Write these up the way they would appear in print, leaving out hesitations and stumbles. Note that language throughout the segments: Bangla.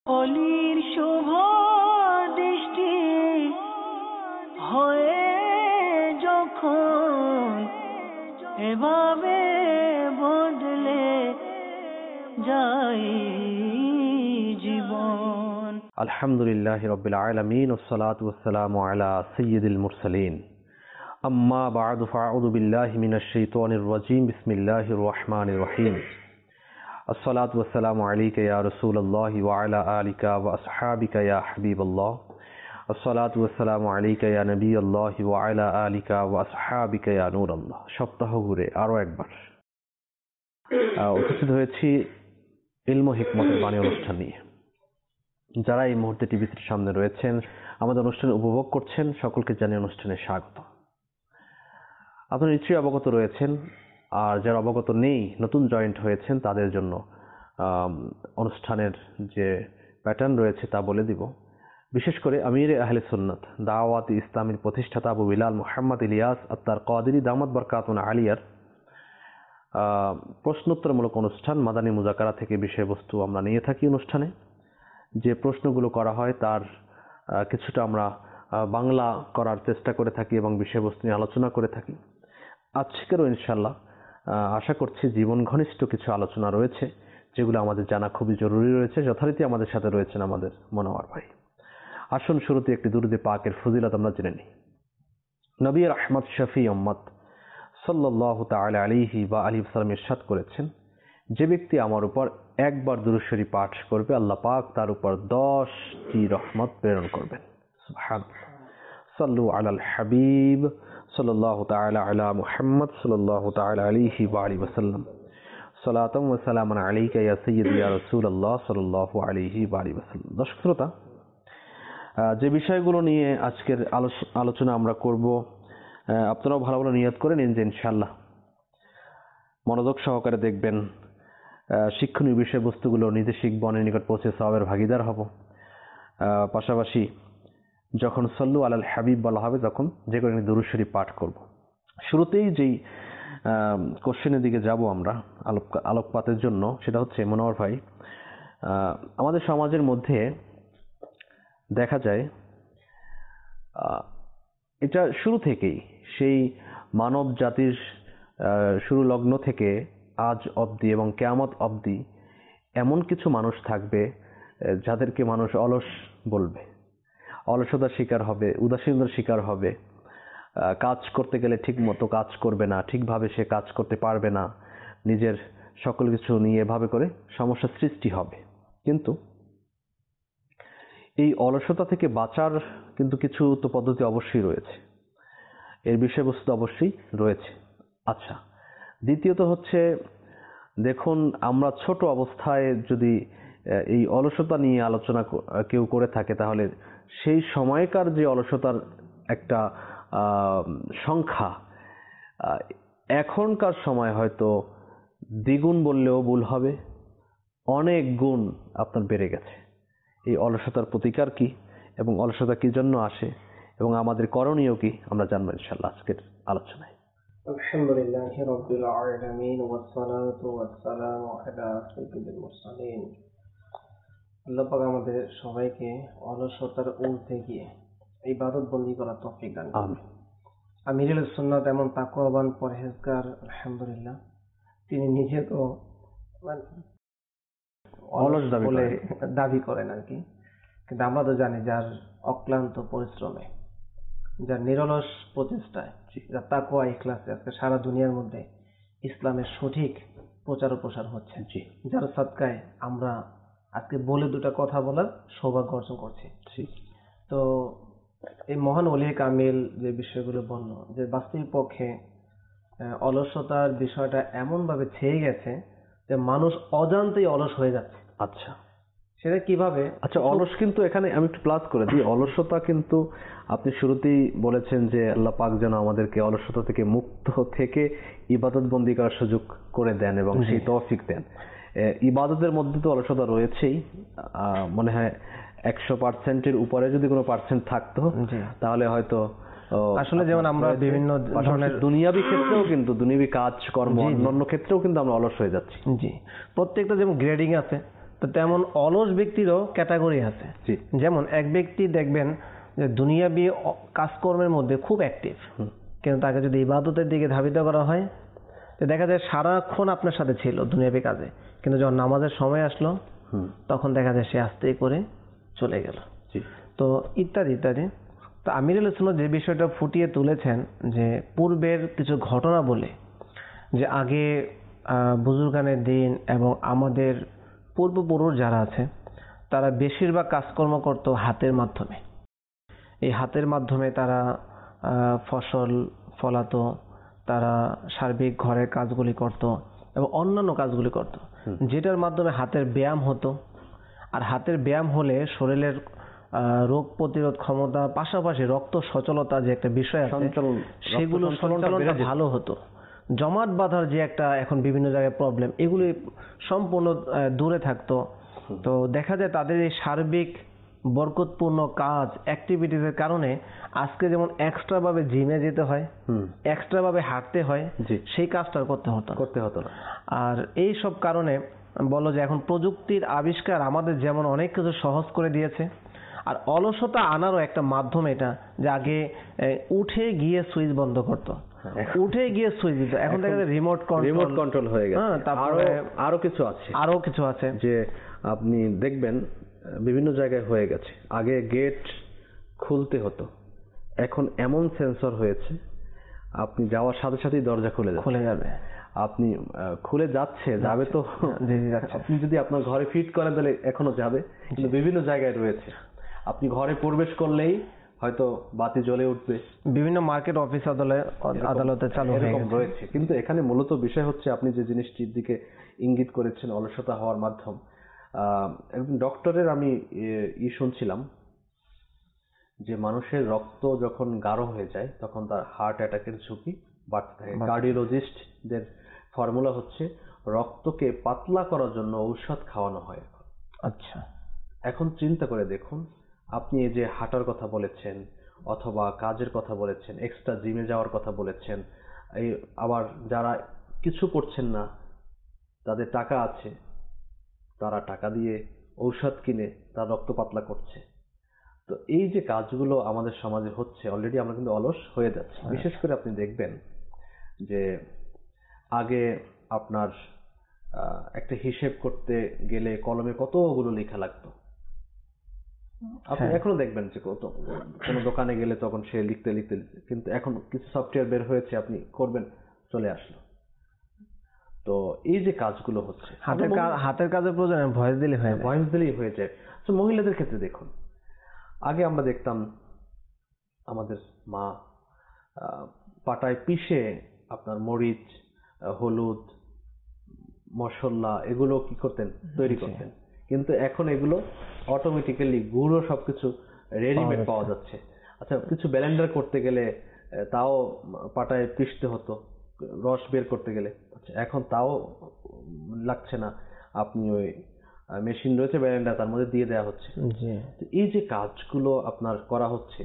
অলির শুভ দৃষ্টি হয়ে যখন এভাবে বদলে যায় জীবন। আলহামদুলিল্লাহি রাব্বিল আলামিন ওয়াসসালাতু ওয়াসসালামু আলা সাইয়্যিদিল মুরসালিন আম্মা বা'দু ফাআউযু বিল্লাহি মিনাশ শাইতানির রাজীম বিসমিল্লাহির রহমানির রহিম আসসালাতু ওয়াসসালামু আলাইকা ইয়া রাসূলুল্লাহি ওয়া আলা আলিকা ওয়া আসহাবিকা ইয়া হাবিবাল্লাহ আসসালাতু ওয়াসসালামু আলাইকা ইয়া নবিয়াল্লাহি ওয়া আলা আলিকা ওয়া আসহাবিকা ইয়া নূরাল্লাহ। সপ্তাহ ঘুরে আরো একবার উপস্থিত হয়েছি ইলম ও হিকমতের বাণী অনুষ্ঠান নিয়ে। যারা এই মুহূর্তে টিভির সামনে রয়েছেন, আমাদের অনুষ্ঠান উপভোগ করছেন, সকলকে জানিয়ে অনুষ্ঠানে স্বাগত। আপনারা নিশ্চয়ই অবগত রয়েছেন, আর যারা অবগত নেই, নতুন জয়েন্ট হয়েছেন, তাদের জন্য অনুষ্ঠানের যে প্যাটার্ন রয়েছে তা বলে দিব। বিশেষ করে আমির আহলে সুন্নাত দাওয়াত ইসলামের প্রতিষ্ঠাতা আবু বিলাল মুহাম্মদ ইলিয়াস আত্তার কাদেরী দামাত বরকাতুন আলিয়ার প্রশ্নোত্তরমূলক অনুষ্ঠান মাদানী মুজাকারা থেকে বিষয়বস্তু আমরা নিয়ে থাকি। অনুষ্ঠানে যে প্রশ্নগুলো করা হয় তার কিছুটা আমরা বাংলা করার চেষ্টা করে থাকি এবং বিষয়বস্তু নিয়ে আলোচনা করে থাকি। আজকেরও ইনশাল্লাহ আশা করছি জীবন ঘনিষ্ঠ কিছু আলোচনা রয়েছে, যেগুলো আমাদের জানা খুবই জরুরি রয়েছে। যথারীতি আমাদের সাথে রয়েছেন আমাদের মনোয়ার ভাই। আসুন শুরুতে একটি দুরূদে পাকের ফজিলত আমরা জেনে নিই। নবী রাহমাত শফি উম্মত সাল্লাল্লাহু তাআলা আলাইহি ওয়া আলিহি ওয়াসাল্লাম ইরশাদ করেছেন, যে ব্যক্তি আমার উপর একবার দুরূদ শরীফ পাঠ করবে, আল্লাহ পাক তার উপর 10টি রহমত প্রেরণ করবেন। সুবহানাল্লাহ। সাল্লু আলাল হাবিব সাল্লাল্লাহু তাআলা আলা মুহাম্মদ সাল্লাল্লাহু তাআলা আলাইহি ওয়া আলিহি ওয়াসাল্লাম। সালাতাম ওয়া সালামান আলাইকা ইয়া সাইয়্যিদি ইয়া রাসূলুল্লাহ সাল্লাল্লাহু আলাইহি ওয়া আলিহি ওয়াসাল্লাম। দর্শক শ্রোতা, যে বিষয়গুলো নিয়ে আজকের আলোচনা আমরা করব, আপনারাও ভালো ভালো নিয়ত করে নিন যে ইনশাআল্লাহ মনোযোগ সহকারে দেখবেন। শিক্ষণীয় বিষয়বস্তুগুলো নিজে শিখব, অন্যের নিকট পৌঁছে সওয়াবের ভাগিদার হব। পাশাপাশি যখন সাল্লু আলাল হাবিব বলা হবে, তখন যে কোনো দুরূদ শরীফ পাঠ করব। শুরুতেই যেই কোশ্চেনের দিকে যাব আমরা আলোকপাতের জন্য, সেটা হচ্ছে মনোয়ার ভাই, আমাদের সমাজের মধ্যে দেখা যায় এটা শুরু থেকেই, সেই মানব জাতির শুরু লগ্ন থেকে আজ অবধি এবং কিয়ামত অবধি এমন কিছু মানুষ থাকবে যাদেরকে মানুষ অলস বলবে, অলসতার শিকার হবে, উদাসীনতার শিকার হবে। কাজ করতে গেলে ঠিক মতো কাজ করবে না, ঠিকভাবে সে কাজ করতে পারবে না, নিজের সকল কিছু নিয়ে এভাবে করে সমস্যার সৃষ্টি হবে। কিন্তু এই অলসতা থেকে বাঁচার কিন্তু কিছু তো পদ্ধতি অবশ্যই রয়েছে, এর বিষয়বস্তু অবশ্যই রয়েছে। আচ্ছা, দ্বিতীয়ত হচ্ছে, দেখুন আমরা ছোট অবস্থায় যদি এই অলসতা নিয়ে আলোচনা কেউ করে থাকে, তাহলে সেই সময়কার যে অলসতার একটা সংখ্যা এখনকার সময় হয়তো দ্বিগুণ বললেও ভুল হবে, অনেক গুণ আপনার বেড়ে গেছে। এই অলসতার প্রতিকার কি এবং অলসতা কি জন্য আসে এবং আমাদের করণীয় কি, আমরা জানবো ইনশাআল্লাহ আজকের আলোচনায়। আলহামদুলিল্লাহি রাব্বিল আলামিন ওয়াসসালাতু ওয়াসসালামু আলা সাইয়্যিদিল মুরসালিন। আল্লাহ পাক আমাদের সবাইকে অলসতার ঊর্ধ্বে গিয়ে ইবাদত বন্দি করার তৌফিক দান করুন। আমিন। আমির আহলে সুন্নাত এমন তাকওয়াবান পরহেজগার, আলহামদুলিল্লাহ, তিনি নিজে তো অলস দাবি করেন আর কি, কিন্তু আমরা তো জানি যার অক্লান্ত পরিশ্রমে, যার নিরলস প্রচেষ্টায়, যার তাকওয়া ইখলাসে আজকে সারা দুনিয়ার মধ্যে ইসলামের সঠিক প্রচার ও প্রসার হচ্ছে, যার সাদকায় আমরা আজকে বলে দুটা কথা বলার সৌভাগ্য অর্জন করছি। তো এই মহান ওলিয়ে কামিল যে বিষয়গুলো বলল, যে বাস্তবিক পক্ষে অলসতার বিষয়টা এমন ভাবে ছেয়ে গেছে যে মানুষ অজান্তেই অলস হয়ে যাচ্ছে। আচ্ছা, সেটা কিভাবে? আচ্ছা, অলস কিন্তু এখানে আমি একটু প্লাস করে দিই। অলসতা কিন্তু আপনি শুরুতেই বলেছেন যে আল্লাহ পাক যেন আমাদেরকে অলসতা থেকে মুক্ত থেকে ইবাদত বন্দি করার সুযোগ করে দেন এবং সেই তৌফিক দেন। ইবাদতের মধ্যে তো অলসতা রয়েছেই, মনে হয় 100%-এর উপরে যদি কোনো পার্সেন্ট থাকতো তাহলে হয়তো আসলে যেমন আমরা বিভিন্ন ধরনের দুনিয়াবি ক্ষেত্রেও কিন্তু দুনিয়াবি কাজ কর্ম অন্যান্য ক্ষেত্রেও কিন্তু আমরা অলস হয়ে যাচ্ছি। জি, প্রত্যেকটা যেমন গ্রেডিং আছে, তো তেমন অলস ব্যক্তিরও ক্যাটাগরি আছে। জি। যেমন এক ব্যক্তি দেখবেন যে দুনিয়াবি কাজকর্মের মধ্যে খুব অ্যাক্টিভ, কিন্তু তাকে যদি ইবাদতের দিকে ধাবিত করা হয়, তো দেখা যায় সারাক্ষণ আপনার সাথে ছিল দুনিয়াবি কাজে, কিন্তু যখন নামাজের সময় আসলো তখন দেখা যায় সে আস্তে করে চলে গেল। জি। তো ইত্যাদি ইত্যাদি। তো আমিরুল ইসলাম যে বিষয়টা ফুটিয়ে তুলেছেন যে পূর্বের কিছু ঘটনা বলে, যে আগে বুজুর্গানের দিন এবং আমাদের পূর্বপুরুষ যারা আছে তারা বেশিরভাগ কাজকর্ম করত হাতের মাধ্যমে। এই হাতের মাধ্যমে তারা ফসল ফলাতো, তারা সার্বিক ঘরের কাজগুলি করত এবং অন্যান্য কাজগুলি করত, যেটার মাধ্যমে হাতের ব্যায়াম হতো। আর হাতের ব্যায়াম হলে শরীরের রোগ প্রতিরোধ ক্ষমতা, পাশাপাশি রক্ত সচলতা যে একটা বিষয় আছে সেগুলো সঞ্চালনটা ভালো হতো। জমাট বাঁধার যে একটা এখন বিভিন্ন জায়গায় প্রবলেম, এগুলি সম্পূর্ণ দূরে থাকতো। তো দেখা যায় তাদের এই সার্বিক বরকতপূর্ণ কাজ অ্যাক্টিভিটিসের কারণে আজকে যেমন এক্সট্রা ভাবে জিমে যেতে হয়, এক্সট্রা ভাবে হাঁটতে হয়, সেই কাজটা করতে হতো না। আর এই সব কারণে বলো যে এখন প্রযুক্তির আবিষ্কার আমাদের যেমন অনেক কিছু সহজ করে দিয়েছে, আর অলসতা আনারও একটা মাধ্যম এটা, যে আগে উঠে গিয়ে সুইচ বন্ধ করতো, উঠে গিয়ে সুইচ দিত, এখন দেখা যায় রিমোট কন্ট্রোল হয়ে গেছে। তারপরে আরো কিছু আছে যে আপনি দেখবেন বিভিন্ন জায়গায় হয়ে গেছে। আগে গেট খুলতে হতো, এখন এমন সেন্সর হয়েছে আপনি যাওয়ার সাথে সাথেই দরজা খুলে যাবে। আপনি খুলে যাবে তো, আপনি যদি আপনার ঘরে ফিট করেন তাহলে এখনো যাবে, কিন্তু বিভিন্ন জায়গায় রয়েছে। আপনি ঘরে প্রবেশ করলেই হয়তো বাতি জ্বলে উঠবে। বিভিন্ন মার্কেট অফিস আদালতে চালু রয়েছে। কিন্তু এখানে মূলত বিষয় হচ্ছে আপনি যে জিনিসটির দিকে ইঙ্গিত করেছেন, অলসতা হওয়ার মাধ্যম। একজন ডক্টরের আমি শুনছিলাম যে মানুষের রক্ত যখন গাঢ় হয়ে যায় তখন তার হার্ট অ্যাটাকের ঝুঁকি বাড়তে থাকে। কার্ডিওলজিস্টদের ফর্মুলা হচ্ছে রক্তকে পাতলা করার জন্য ঔষধ খাওয়ানো হয়। আচ্ছা, এখন চিন্তা করে দেখুন, আপনি এই যে হাঁটার কথা বলেছেন অথবা কাজের কথা বলেছেন, এক্সট্রা জিমে যাওয়ার কথা বলেছেন, এই আবার যারা কিছু করছেন না, তাদের টাকা আছে, তারা টাকা দিয়ে ঔষধ কিনে তার রক্ত পাতলা করছে। তো এই যে কাজগুলো আমাদের সমাজে হচ্ছে, অলরেডি আমরা কিন্তু অলস হয়ে যাচ্ছি। বিশেষ করে আপনি দেখবেন যে আগে আপনার একটা হিসেব করতে গেলে কলমে কতগুলো লেখা লাগতো। আপনি এখনো দেখবেন যে কোনো দোকানে গেলে তখন সে লিখতে, কিন্তু এখন কিছু সফটওয়্যার বের হয়েছে, আপনি করবেন, চলে আসলো। তো এই যে কাজগুলো হচ্ছে, হাতের কাজের প্রয়োজন ভয়েস দিলেই হয়ে যায়। তো মহিলাদের ক্ষেত্রে দেখুন, আগে আমরা দেখতাম আমাদের মা পাটায় পিষে আপনার মরিচ, হলুদ, মশলা এগুলো কি করতেন, তৈরি করতেন, কিন্তু এখন এগুলো অটোমেটিক্যালি গুঁড়ো সবকিছু রেডিমেড পাওয়া যাচ্ছে। আচ্ছা, কিছু ব্লেন্ডার করতে গেলে তাও পাটায় পিষতে হতো রস বের করতে গেলে, আচ্ছা এখন তাও লাগছে না, আপনি ওই মেশিন রয়েছে ব্লেন্ডার, তার মধ্যে দিয়ে দেওয়া হচ্ছে। এই যে কাজগুলো আপনার করা হচ্ছে,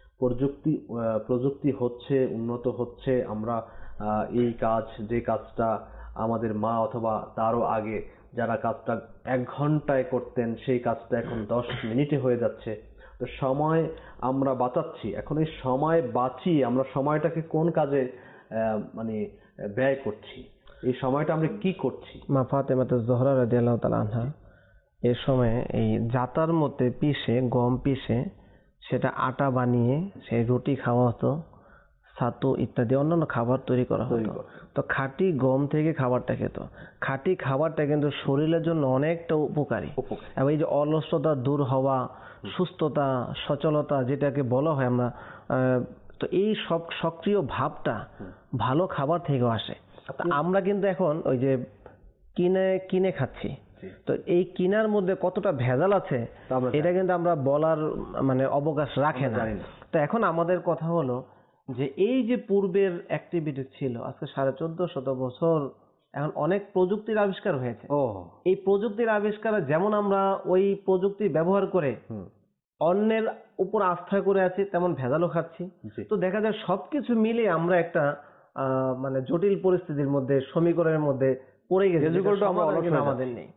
প্রযুক্তি হচ্ছে, উন্নত হচ্ছে। আমরা এই যে কাজটা আমাদের মা অথবা তারও আগে যারা কাজটা 1 ঘন্টায় করতেন, সেই কাজটা এখন 10 মিনিটে হয়ে যাচ্ছে। তো সময় আমরা বাঁচাচ্ছি। এখন এই সময় বাঁচিয়ে আমরা সময়টাকে কোন কাজে মানে ব্যয় করছি, এই সময়টা আমরা কি করছি? মা ফাতেমা জোহরা রাদিয়াল্লাহু তাআলা আনহা এই সময়ে এই জাতার মধ্যে গম পিষে সেটা আটা বানিয়ে সেই রুটি খাওয়া হতো, ছাতু ইত্যাদি অন্যান্য খাবার তৈরি করা হতো। তো খাঁটি গম থেকে খাবারটা খেত। খাঁটি খাবারটা কিন্তু শরীরের জন্য অনেকটা উপকারী, এবং এই যে অলসতা দূর হওয়া, সুস্থতা, সচলতা যেটাকে বলা হয় আমরা, তো এই সব সক্রিয় ভাবটা ভালো খাবার থেকেও আসে। আমরা কিন্তু এখন ওই যে কিনে খাচ্ছি, তো এই কিনার মধ্যে কতটা ভেজাল আছে এটা কিন্তু আমরা বলার মানে অবকাশ রাখে না। তো এখন আমাদের কথা হলো যে এই যে পূর্বের অ্যাক্টিভিটি ছিল আজকে 1450 বছর, এখন অনেক প্রযুক্তির আবিষ্কার হয়েছে। এই প্রযুক্তির আবিষ্কারে যেমন আমরা ওই প্রযুক্তি ব্যবহার করে অন্যের উপর আস্থা করে আছি, তেমন ভেজালও খাচ্ছি। তো দেখা যায় সবকিছু মিলে আমরা একটা মানে জটিল পরিস্থিতির মধ্যে, সমীকরণের মধ্যে পড়ে গেছি, আমাদের নেই।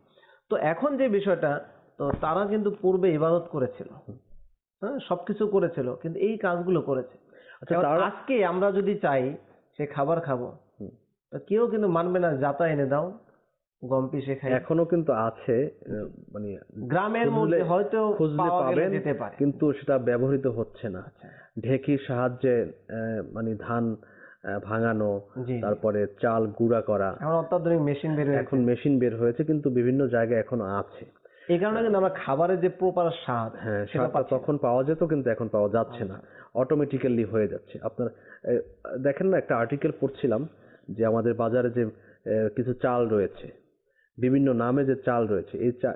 তো এখন যে বিষয়টা, তো তারা কিন্তু পূর্বে ইবাদত করেছিল, হ্যাঁ, সবকিছু করেছিল, কিন্তু এই কাজগুলো করেছে। আচ্ছা, এবার তারা আজকে আমরা যদি চাই সে খাবার খাবো, হুম। তো কেউ কিন্তু মানবে না, যাতা এনে দাও, গম পিষে খাই। এখনো কিন্তু আছে, মানে গ্রামের মধ্যে হয়তো খুঁজলে পাওয়া গেলে পাবেন, যেতে পারে। কিন্তু সেটা ব্যবহৃত হচ্ছে না। আচ্ছা, ঢেকির সাহায্যে মানে ধান ভাঙানো, জি, তারপরে চাল গুঁড়া করা, এখন অত্যাধুনিক মেশিন বের হয়েছে। এখন মেশিন বের হয়েছে, কিন্তু বিভিন্ন জায়গায় এখনো আছে। এই কারণে কিন্তু আমরা খাবারের যে প্রপার স্বাদ, হ্যাঁ, সেটা স্বাদটা পাচ্ছি না। তখন পাওয়া যেত, কিন্তু এখন পাওয়া যাচ্ছে না, অটোমেটিক্যালি হয়ে যাচ্ছে। আপনার দেখেন না, একটা আর্টিকেল পড়ছিলাম যে আমাদের বাজারে যে কিছু চাল রয়েছে, বিভিন্ন নামে যে চাল রয়েছে,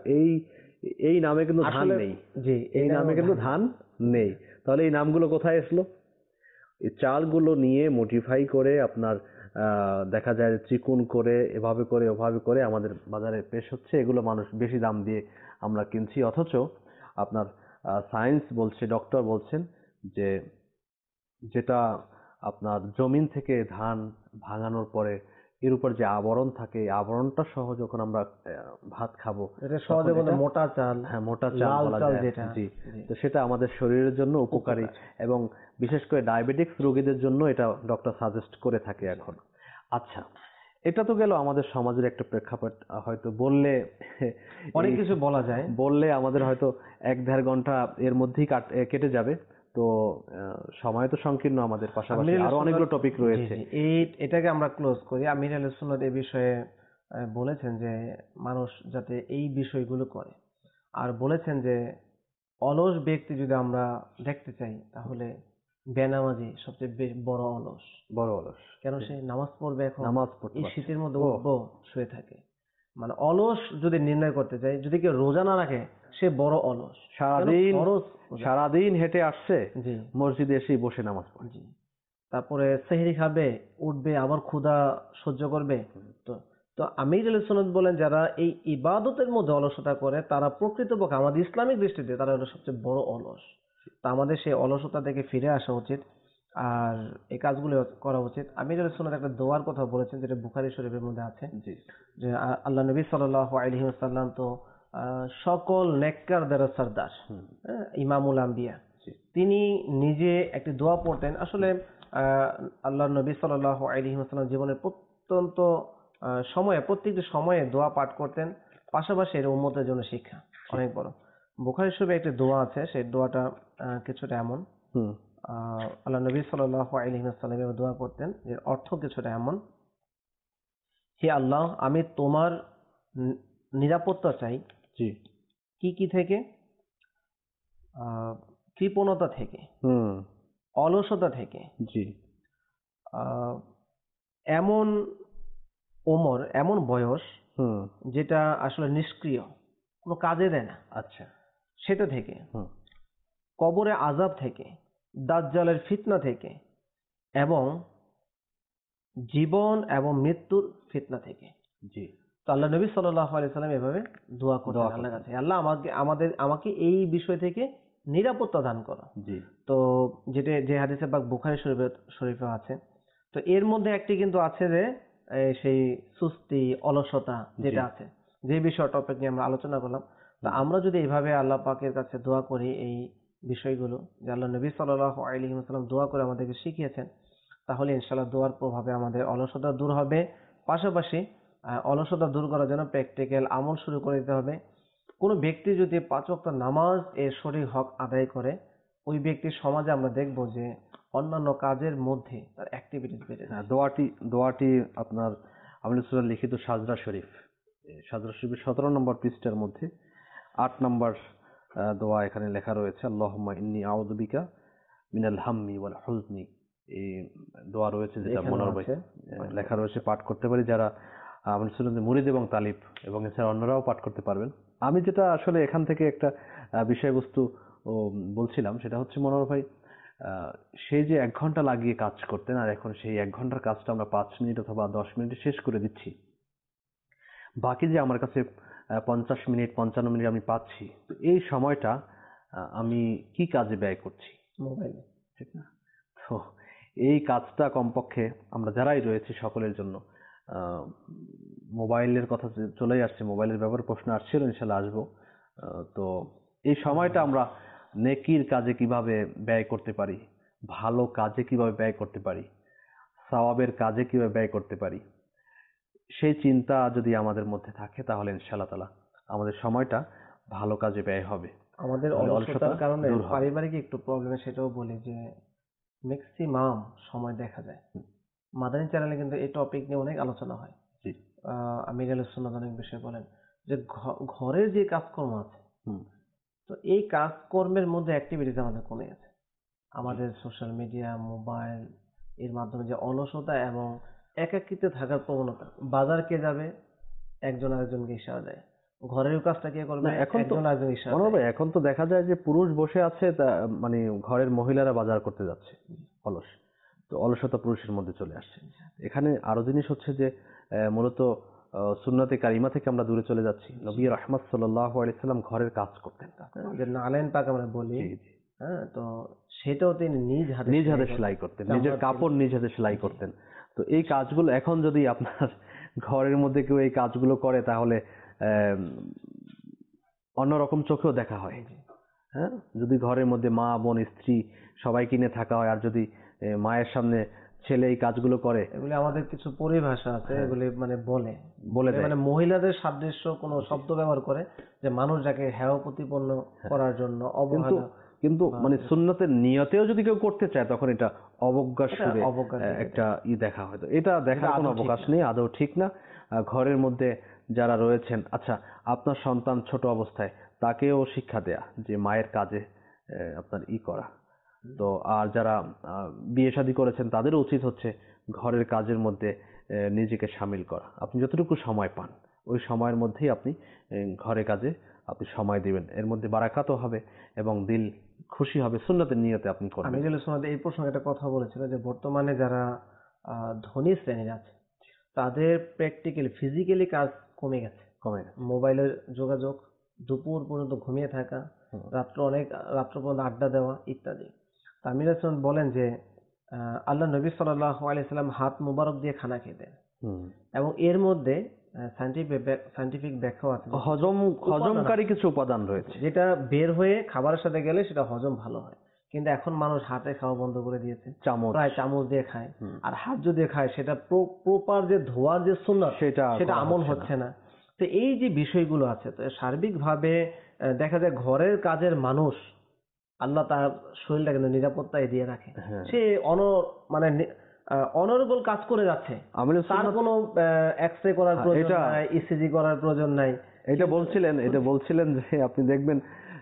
এই নামে কিন্তু ধান আসলে নেই। জি, এই নামে কিন্তু ধান নেই। তাহলে এই নামগুলো কোথায় আসলো? এই চালগুলো নিয়ে মডিফাই করে আপনার দেখা যায় চিকন করে, এভাবে করে ওভাবে করে আমাদের বাজারে পেশ হচ্ছে। এগুলো মানুষ বেশি দাম দিয়ে আমরা কিনছি, অথচ আপনার সায়েন্স বলছে, ডক্টর বলছেন যে যেটা আপনার জমিন থেকে ধান ভাঙানোর পরে এর উপর যে আবরণ থাকে, এই আবরণটা সহ যখন আমরা ভাত খাবো, এটা সহজে তখন বলে এটা- মোটা চাল, হ্যাঁ, মোটা চাল লাল বলা চাল যায়। যেটা। জি, জি, তো সেটা আমাদের শরীরের জন্য উপকারী, এবং বিশেষ করে ডায়াবেটিক্স রোগীদের জন্য এটা ডক্টর সাজেস্ট করে থাকে এখন। আচ্ছা, এটা তো গেল আমাদের সমাজের একটা প্রেক্ষাপট। হয়তো বললে অনেক এই- কিছু বলা যায়। বললে আমাদের হয়তো 1-1.5 ঘন্টা এর মধ্যেই কেটে যাবে। তো সময় তো সংকীর্ণ আমাদের, পাশাপাশি আমির আরো আলী অনেকগুলো সুন্নাত- টপিক রয়েছে। জি, জি, এটাকে আমরা ক্লোজ করি। আমির আলী সুন্নাত এই বিষয়ে বলেছেন যে মানুষ যাতে এই বিষয়গুলো করে, আর বলেছেন যে অলস ব্যক্তি যদি আমরা দেখতে চাই, তাহলে বেনামাজি সবচেয়ে বড় অলস। বড় অলস। কেন সে নামাজ পড়বে এখন, নামাজ পড়তে এই পারছে শীতের না। মধ্যে ও, উঠবো, শুয়ে থাকে। মানে অলস যদি নির্ণয় করতে চাই, যদি কেউ রোজা না রাখে, সে বড় অলস। কেন? সারাদিন ফরজ রোজা। সারাদিন হেঁটে আসছে, জি, মসজিদে এসেই বসে নামাজ পড়ে। জি। তারপরে সেহরি খাবে, উঠবে, আবার ক্ষুধা সহ্য করবে। তো তো আমির আলী সুন্নাত বলেন, যারা এই ইবাদতের মধ্যে অলসতা করে, তারা প্রকৃতপক্ষে আমাদের ইসলামিক দৃষ্টিতে তারা হলো সবচেয়ে বড় অলস। তা আমাদের সেই অলসতা থেকে ফিরে আসা উচিত, আর এই কাজগুলো করা উচিত। আমির আলী সুন্নাত একটা দোয়ার কথা বলেছেন, যেটা বুখারী শরীফের মধ্যে আছে, জি, যে আল্লাহ নবী সাল্লাল্লাহু আলাইহি ওয়াসাল্লাম তো সকল নেককারদের সর্দার, হ্যাঁ, ইমামুল আম্বিয়া। জি, তিনি নিজে একটি দোয়া পড়তেন। আসলে আল্লাহ নবী সাল্লাল্লাহু আলাইহি ওয়াসাল্লাম জীবনের প্রত্যন্ত সময়ে, প্রত্যেকটি সময়ে দোয়া পাঠ করতেন। পাশাপাশি এর উম্মতের জন্য শিক্ষা অনেক বড়। বুখারী শরীফে একটি দোয়া আছে, সেই দোয়াটা কিছুটা এমন। হুম, আল্লাহ নবী সাল্লাল্লাহু আলাইহি ওয়াসাল্লাম এভাবে দোয়া করতেন, যে অর্থ কিছুটা এমন: হে আল্লাহ, আমি তোমার নিরাপত্তা চাই। জি, কি কি থেকে? আহ, কৃপণতা থেকে, হুম, অলসতা থেকে, জি, আহ, এমন ওমর, এমন বয়স হুম, যেটা আসলে নিষ্ক্রিয়, কোনো কাজে দেয় না, আচ্ছা, সেটা থেকে, হুম, কবরে আযাব থেকে, দাজ্জালের ফিতনা থেকে, এবং জীবন এবং মৃত্যুর ফিতনা থেকে। জি, তো আল্লাহ নবী সাল্লাল্লাহু আলাইহি সাল্লাম এভাবে দোয়া করতেন দোয়া আল্লাহর করতেন। কাছে, আল্লাহ আমাকে এই বিষয় থেকে নিরাপত্তা দান করো। জি, তো যে হাদিসে পাক বুখারী শরীফে আছে, তো এর মধ্যে একটি কিন্তু আছে যে সেই সুস্তি, অলসতা যেটা জি, আছে, যে বিষয় টপিক নিয়ে আমরা আলোচনা করলাম। তো হুম, আমরা যদি এইভাবে আল্লাহ পাকের কাছে দোয়া করি, এই বিষয়গুলো যে আল্লাহ নবী সাল্লাল্লাহু আলাইহি ওয়াসাল্লাম দোয়া করে আমাদেরকে শিখিয়েছেন, তাহলে ইনশাআল্লাহ দোয়ার প্রভাবে আমাদের অলসতা দূর হবে। পাশাপাশি অলসতা দূর করার জন্য প্র্যাকটিক্যাল আমল শুরু করে দিতে হবে। কোনো ব্যক্তি যদি 5 ওয়াক্ত নামাজ এর সঠিক হক আদায় করে, ওই ব্যক্তির সমাজে আমরা দেখব যে অন্যান্য কাজের মধ্যে তার অ্যাক্টিভিটিস বেড়ে হ্যাঁ, যায়। দোয়াটি আপনার আমির রাসূলের লিখিত সাজরা শরীফ, এই সাজরা শরীফের 17 নম্বর পৃষ্ঠার মধ্যে 8 নম্বর দোয়া এখানে লেখা রয়েছে, আল্লাহুম্মা ইন্নী আউযু বিকা মিনাল হাম্মি ওয়াল হুজনি। এই দোয়া রয়েছে, যেটা এখানেও মনোহর ভাই আছে। লেখা রয়েছে, পাঠ করতে পারি যারা আমির রাসূলের মুরিদ এবং তালিব, এবং এছাড়া অন্যরাও পাঠ করতে পারবেন। আমি যেটা আসলে এখান থেকে একটা বিষয়বস্তু বলছিলাম, সেটা হচ্ছে মনোহর ভাই, সেই যে 1 ঘন্টা লাগিয়ে কাজ করতেন, আর এখন সেই 1 ঘন্টার কাজটা আমরা 5 মিনিট অথবা 10 মিনিটে শেষ করে দিচ্ছি। বাকি যে আমার কাছে 50 মিনিট 55 মিনিট আমি পাচ্ছি, তো এই সময়টা আমি কি কাজে ব্যয় করছি? মোবাইলে। ঠিক না? তো এই কাজটা কমপক্ষে আমরা যারাই রয়েছি সকলের জন্য আহ, মোবাইলের কথা চলেই আসছে, মোবাইলের ব্যাপারে প্রশ্ন আসছিল, ইনশাল্লাহ আসবো। তো এই সময়টা আমরা নেকির কাজে কিভাবে ব্যয় করতে পারি, ভালো কাজে কিভাবে ব্যয় করতে পারি, সওয়াবের কাজে কিভাবে ব্যয় করতে পারি, সেই চিন্তা যদি আমাদের মধ্যে থাকে তাহলে ইনশাআল্লাহ তাআলা আমাদের সময়টা ভালো কাজে ব্যয় হবে, আমাদের তাহলে অলসতার কারণে দূর হবে। পারিবারিক একটু প্রবলেম, সেটাও বলি যে ম্যাক্সিমাম সময় দেখা যায় মাদানী চ্যানেলে কিন্তু এই টপিক নিয়ে অনেক আলোচনা হয়। জি। আমির আলুস সুন্নাত অনেক বিষয় বলেন যে ঘরের যে কাজকর্ম আছে, হুম। তো এই কাজকর্মের মধ্যে অ্যাক্টিভিটিস আমাদের কমে গেছে। আমাদের সোশ্যাল মিডিয়া, মোবাইল এর মাধ্যমে যে অলসতা এবং একাকিত্বে থাকার প্রবণতা, বাজার কে যাবে একজন আরেকজনকে ইশারা দেয়, ঘরের কাজটা কে করবে না, এখন তো একজন আরেকজন ইশারা মনে হবে দেয়। এখন তো দেখা যায় যে পুরুষ বসে আছে, তা মানে ঘরের মহিলারা বাজার করতে যাচ্ছে, অলস। তো অলসতা পুরুষের মধ্যে চলে আসছে। এখানে আরো জিনিস হচ্ছে যে মূলত সুন্নতে কারিমা থেকে আমরা দূরে চলে যাচ্ছি। নবী রাহমাত সাল্লাল্লাহু আলাইহি সাল্লাম ঘরের কাজ করতেন। যে নালেন পাক আমরা বলি, জি, জি। হ্যাঁ, তো সেটাও তিনি নিজ হাতে নিজ হাতে সেলাই করতেন, নিজের কাপড় নিজ হাতে সেলাই করতেন। তো এই কাজগুলো এখন যদি আপনার ঘরের মধ্যে কেউ এই কাজগুলো করে তাহলে আহ, অন্যরকম চোখেও দেখা হয়। হ্যাঁ, যদি ঘরের মধ্যে মা, বোন, স্ত্রী সবাই কিনে থাকা হয়, আর যদি মায়ের সামনে ছেলে এই কাজগুলো করে, এগুলি আমাদের কিছু পরিভাষা আছে, এগুলি মানে বলে দেয়। মানে মহিলাদের সাদৃশ্য কোনো শব্দ ব্যবহার করে যে মানুষ যাকে হেয় প্রতিপন্ন করার জন্য কিন্তু অবহেলা, কিন্তু মানে সুন্নতের নিয়তেও যদি কেউ করতে চায় তখন এটা অবজ্ঞার এটা সুরে অবজ্ঞার দিকে একটা দেখা হয়। তো এটা দেখার এটা কোনো আদৌ ঠিক অবকাশ না। নেই, আদৌ ঠিক না। ঘরের মধ্যে যারা রয়েছেন, আচ্ছা, আপনার সন্তান ছোট অবস্থায় তাকেও শিক্ষা দেয়া যে মায়ের কাজে আপনার করা। তো আর যারা বিয়ে শাদী করেছেন তাদেরও উচিত হচ্ছে ঘরের কাজের মধ্যে নিজেকে সামিল করা। আপনি যতটুকু সময় পান ওই সময়ের মধ্যেই আপনি ঘরের কাজে আপনি সময় দিবেন, এর মধ্যে বারাকাতও হবে এবং দিল খুশি হবে, সুন্নতের নিয়তে আপনি করবেন। আমিরুল ইসলাম এই প্রসঙ্গে একটা কথা বলেছিল যে বর্তমানে যারা ধনী শ্রেণীর আছে তাদের প্র্যাকটিক্যালি ফিজিক্যালি কাজ কমে গেছে। মোবাইলের যোগাযোগ, দুপুর পর্যন্ত ঘুমিয়ে থাকা, রাত্র পর্যন্ত আড্ডা দেওয়া ইত্যাদি। আমির হাসান বলেন যে আল্লাহ নবী সাল্লাল্লাহু আলাইহি সাল্লাম হাত মুবারক দিয়ে খানা খেতেন এবং এর মধ্যে সায়েন্টিফিক ব্যাখ্যাও আছে, হজমকারী কিছু উপাদান রয়েছে যেটা বের হয়ে খাবারের সাথে গেলে সেটা হজম ভালো হয়। কিন্তু এখন মানুষ হাতে খাওয়া বন্ধ করে দিয়েছে, প্রায় চামচ দিয়ে খায়। আর হাত যদি খায় সেটা প্রপার যে ধোয়ার যে সুন্নাত সেটা আমল হচ্ছে না। তো এই যে বিষয়গুলো আছে, তো সার্বিকভাবে দেখা যায় ঘরের কাজের মানুষ আল্লাহ তার শরীরটা কিন্তু নিরাপত্তায় দিয়ে রাখে। সে মানে অনারেবল কাজ করে যাচ্ছে, তার কোনো এক্সরে করার প্রয়োজন নাই, ইসিজি করার প্রয়োজন নাই। এটা বলছিলেন যে আপনি দেখবেন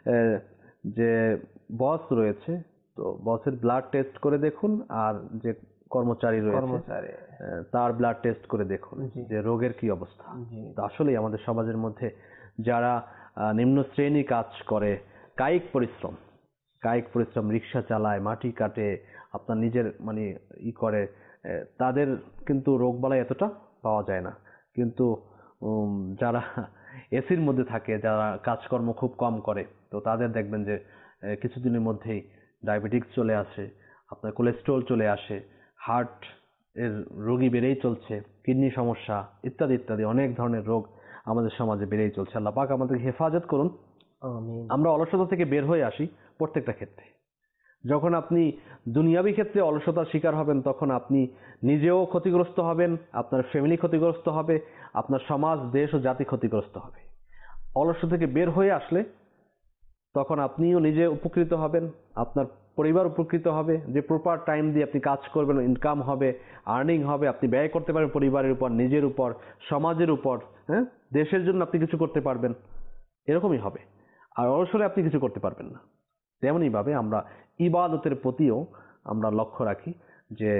যে বস রয়েছে, তো বসের ব্লাড টেস্ট করে দেখুন, আর যে কর্মচারী রয়েছে তার ব্লাড টেস্ট করে দেখুন যে রোগের কি অবস্থা। তো আসলেই আমাদের সমাজের মধ্যে যারা নিম্ন শ্রেণী কাজ করে, কায়িক পরিশ্রম, রিক্সা চালায়, মাটি কাটে, আপনার নিজের মানে করে, তাদের কিন্তু রোগবালাই এতটা পাওয়া যায় না। কিন্তু যারা এসির মধ্যে থাকে, যারা কাজকর্ম খুব কম করে, তো তাদের দেখবেন যে কিছুদিনের মধ্যেই ডায়াবেটিস চলে আসে, আপনার কোলেস্ট্রল চলে আসে, হার্ট এর রোগী বেড়েই চলছে, কিডনি সমস্যা ইত্যাদি ইত্যাদি অনেক ধরনের রোগ আমাদের সমাজে বেড়েই চলছে। আল্লাহ পাক আমাদের হেফাজত করুন। আমরা অলসতা থেকে বের হয়ে আসি প্রত্যেকটা ক্ষেত্রে। যখন আপনি দুনিয়াবী ক্ষেত্রে অলসতার শিকার হবেন তখন আপনি নিজেও ক্ষতিগ্রস্ত হবেন, আপনার ফ্যামিলি ক্ষতিগ্রস্ত হবে, আপনার সমাজ, দেশ ও জাতি ক্ষতিগ্রস্ত হবে। অলসতা থেকে বের হয়ে আসলে তখন আপনিও নিজে উপকৃত হবেন, আপনার পরিবার উপকৃত হবে, যে প্রপার টাইম দিয়ে আপনি কাজ করবেন, ইনকাম হবে, আর্নিং হবে, আপনি ব্যয় করতে পারবেন পরিবারের উপর, নিজের উপর, সমাজের উপর, হ্যাঁ, দেশের জন্য আপনি কিছু করতে পারবেন, এরকমই হবে। আর অলসরে আপনি কিছু করতে পারবেন না। তেমনই ভাবে আমরা ইবাদতের প্রতিও আমরা লক্ষ্য রাখি যে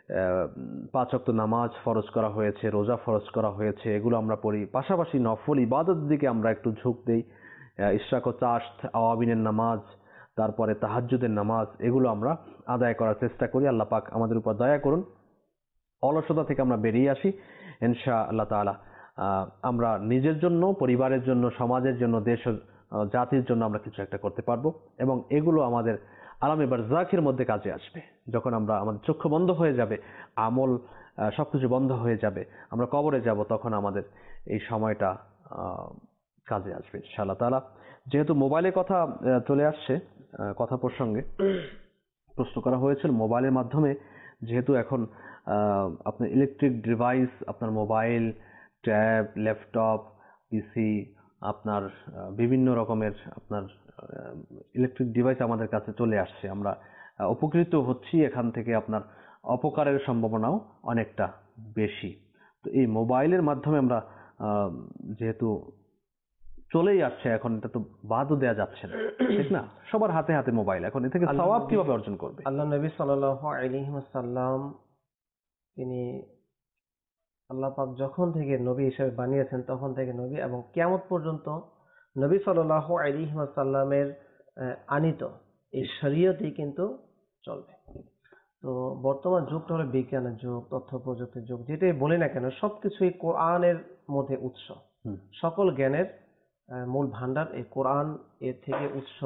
5 ওয়াক্ত নামাজ ফরজ করা হয়েছে, রোজা ফরজ করা হয়েছে, এগুলো আমরা পড়ি, পাশাপাশি নফল ইবাদতের দিকে আমরা একটু ঝোঁক দেই। ইশরাক ও চাশত, আওয়াবিনের নামাজ, তারপরে তাহাজ্জুদের নামাজ, এগুলো আমরা আদায় করার চেষ্টা করি। আল্লাহ পাক আমাদের উপর দয়া করুন, অলসতা থেকে আমরা বেরিয়ে আসি ইনশাআল্লাহ তাআলা। আমরা নিজের জন্য, পরিবারের জন্য, সমাজের জন্য, দেশ ও জাতির জন্য আমরা কিছু একটা করতে পারবো এবং এগুলো আমাদের আলামে বারজাখের মধ্যে কাজে আসবে। যখন আমাদের চক্ষু বন্ধ হয়ে যাবে, আমল সবকিছু বন্ধ হয়ে যাবে, আমরা কবরে যাব, তখন আমাদের এই সময়টা কাজে আসবে ইনশাআল্লাহ তাআলা। যেহেতু মোবাইলের কথা চলে আসছে, কথা প্রসঙ্গে প্রশ্ন করা হয়েছিল মোবাইলের মাধ্যমে, যেহেতু এখন আপনার ইলেকট্রিক ডিভাইস, আপনার মোবাইল, ট্যাব, ল্যাপটপ, পিসি, আপনার বিভিন্ন রকমের আপনার ইলেকট্রিক ডিভাইস আমাদের কাছে চলে আসছে, আমরা উপকৃত হচ্ছি এখান থেকে, আপনার অপকারের সম্ভাবনাও অনেকটা বেশি। তো এই মোবাইলের মাধ্যমে আমরা যেহেতু চলেই আসছে, এখন এটা তো বাদও দেওয়া যাচ্ছে না, ঠিক না? সবার হাতে হাতে মোবাইল, এখন এ থেকে সওয়াব কিভাবে অর্জন করবে? আল্লাহ নবী সাল্লাল্লাহু আলাইহি ওয়াসাল্লাম তিনি আল্লাহ পাক যখন থেকে নবী হিসেবে বানিয়েছেন তখন থেকে নবী এবং কিয়ামত পর্যন্ত নবী সাল্লাল্লাহু আলাইহি ওয়াসাল্লামের আনিত এই শরীয়তই কিন্তু চলবে। তো বর্তমান যুগটা হলো বিজ্ঞানের যুগ, তথ্য প্রযুক্তির যুগ, যেটাই বলি না কেন সবকিছুই কোরআনের মধ্যে উৎস। সকল জ্ঞানের মূল ভান্ডার এই কোরআন, এর থেকে উৎস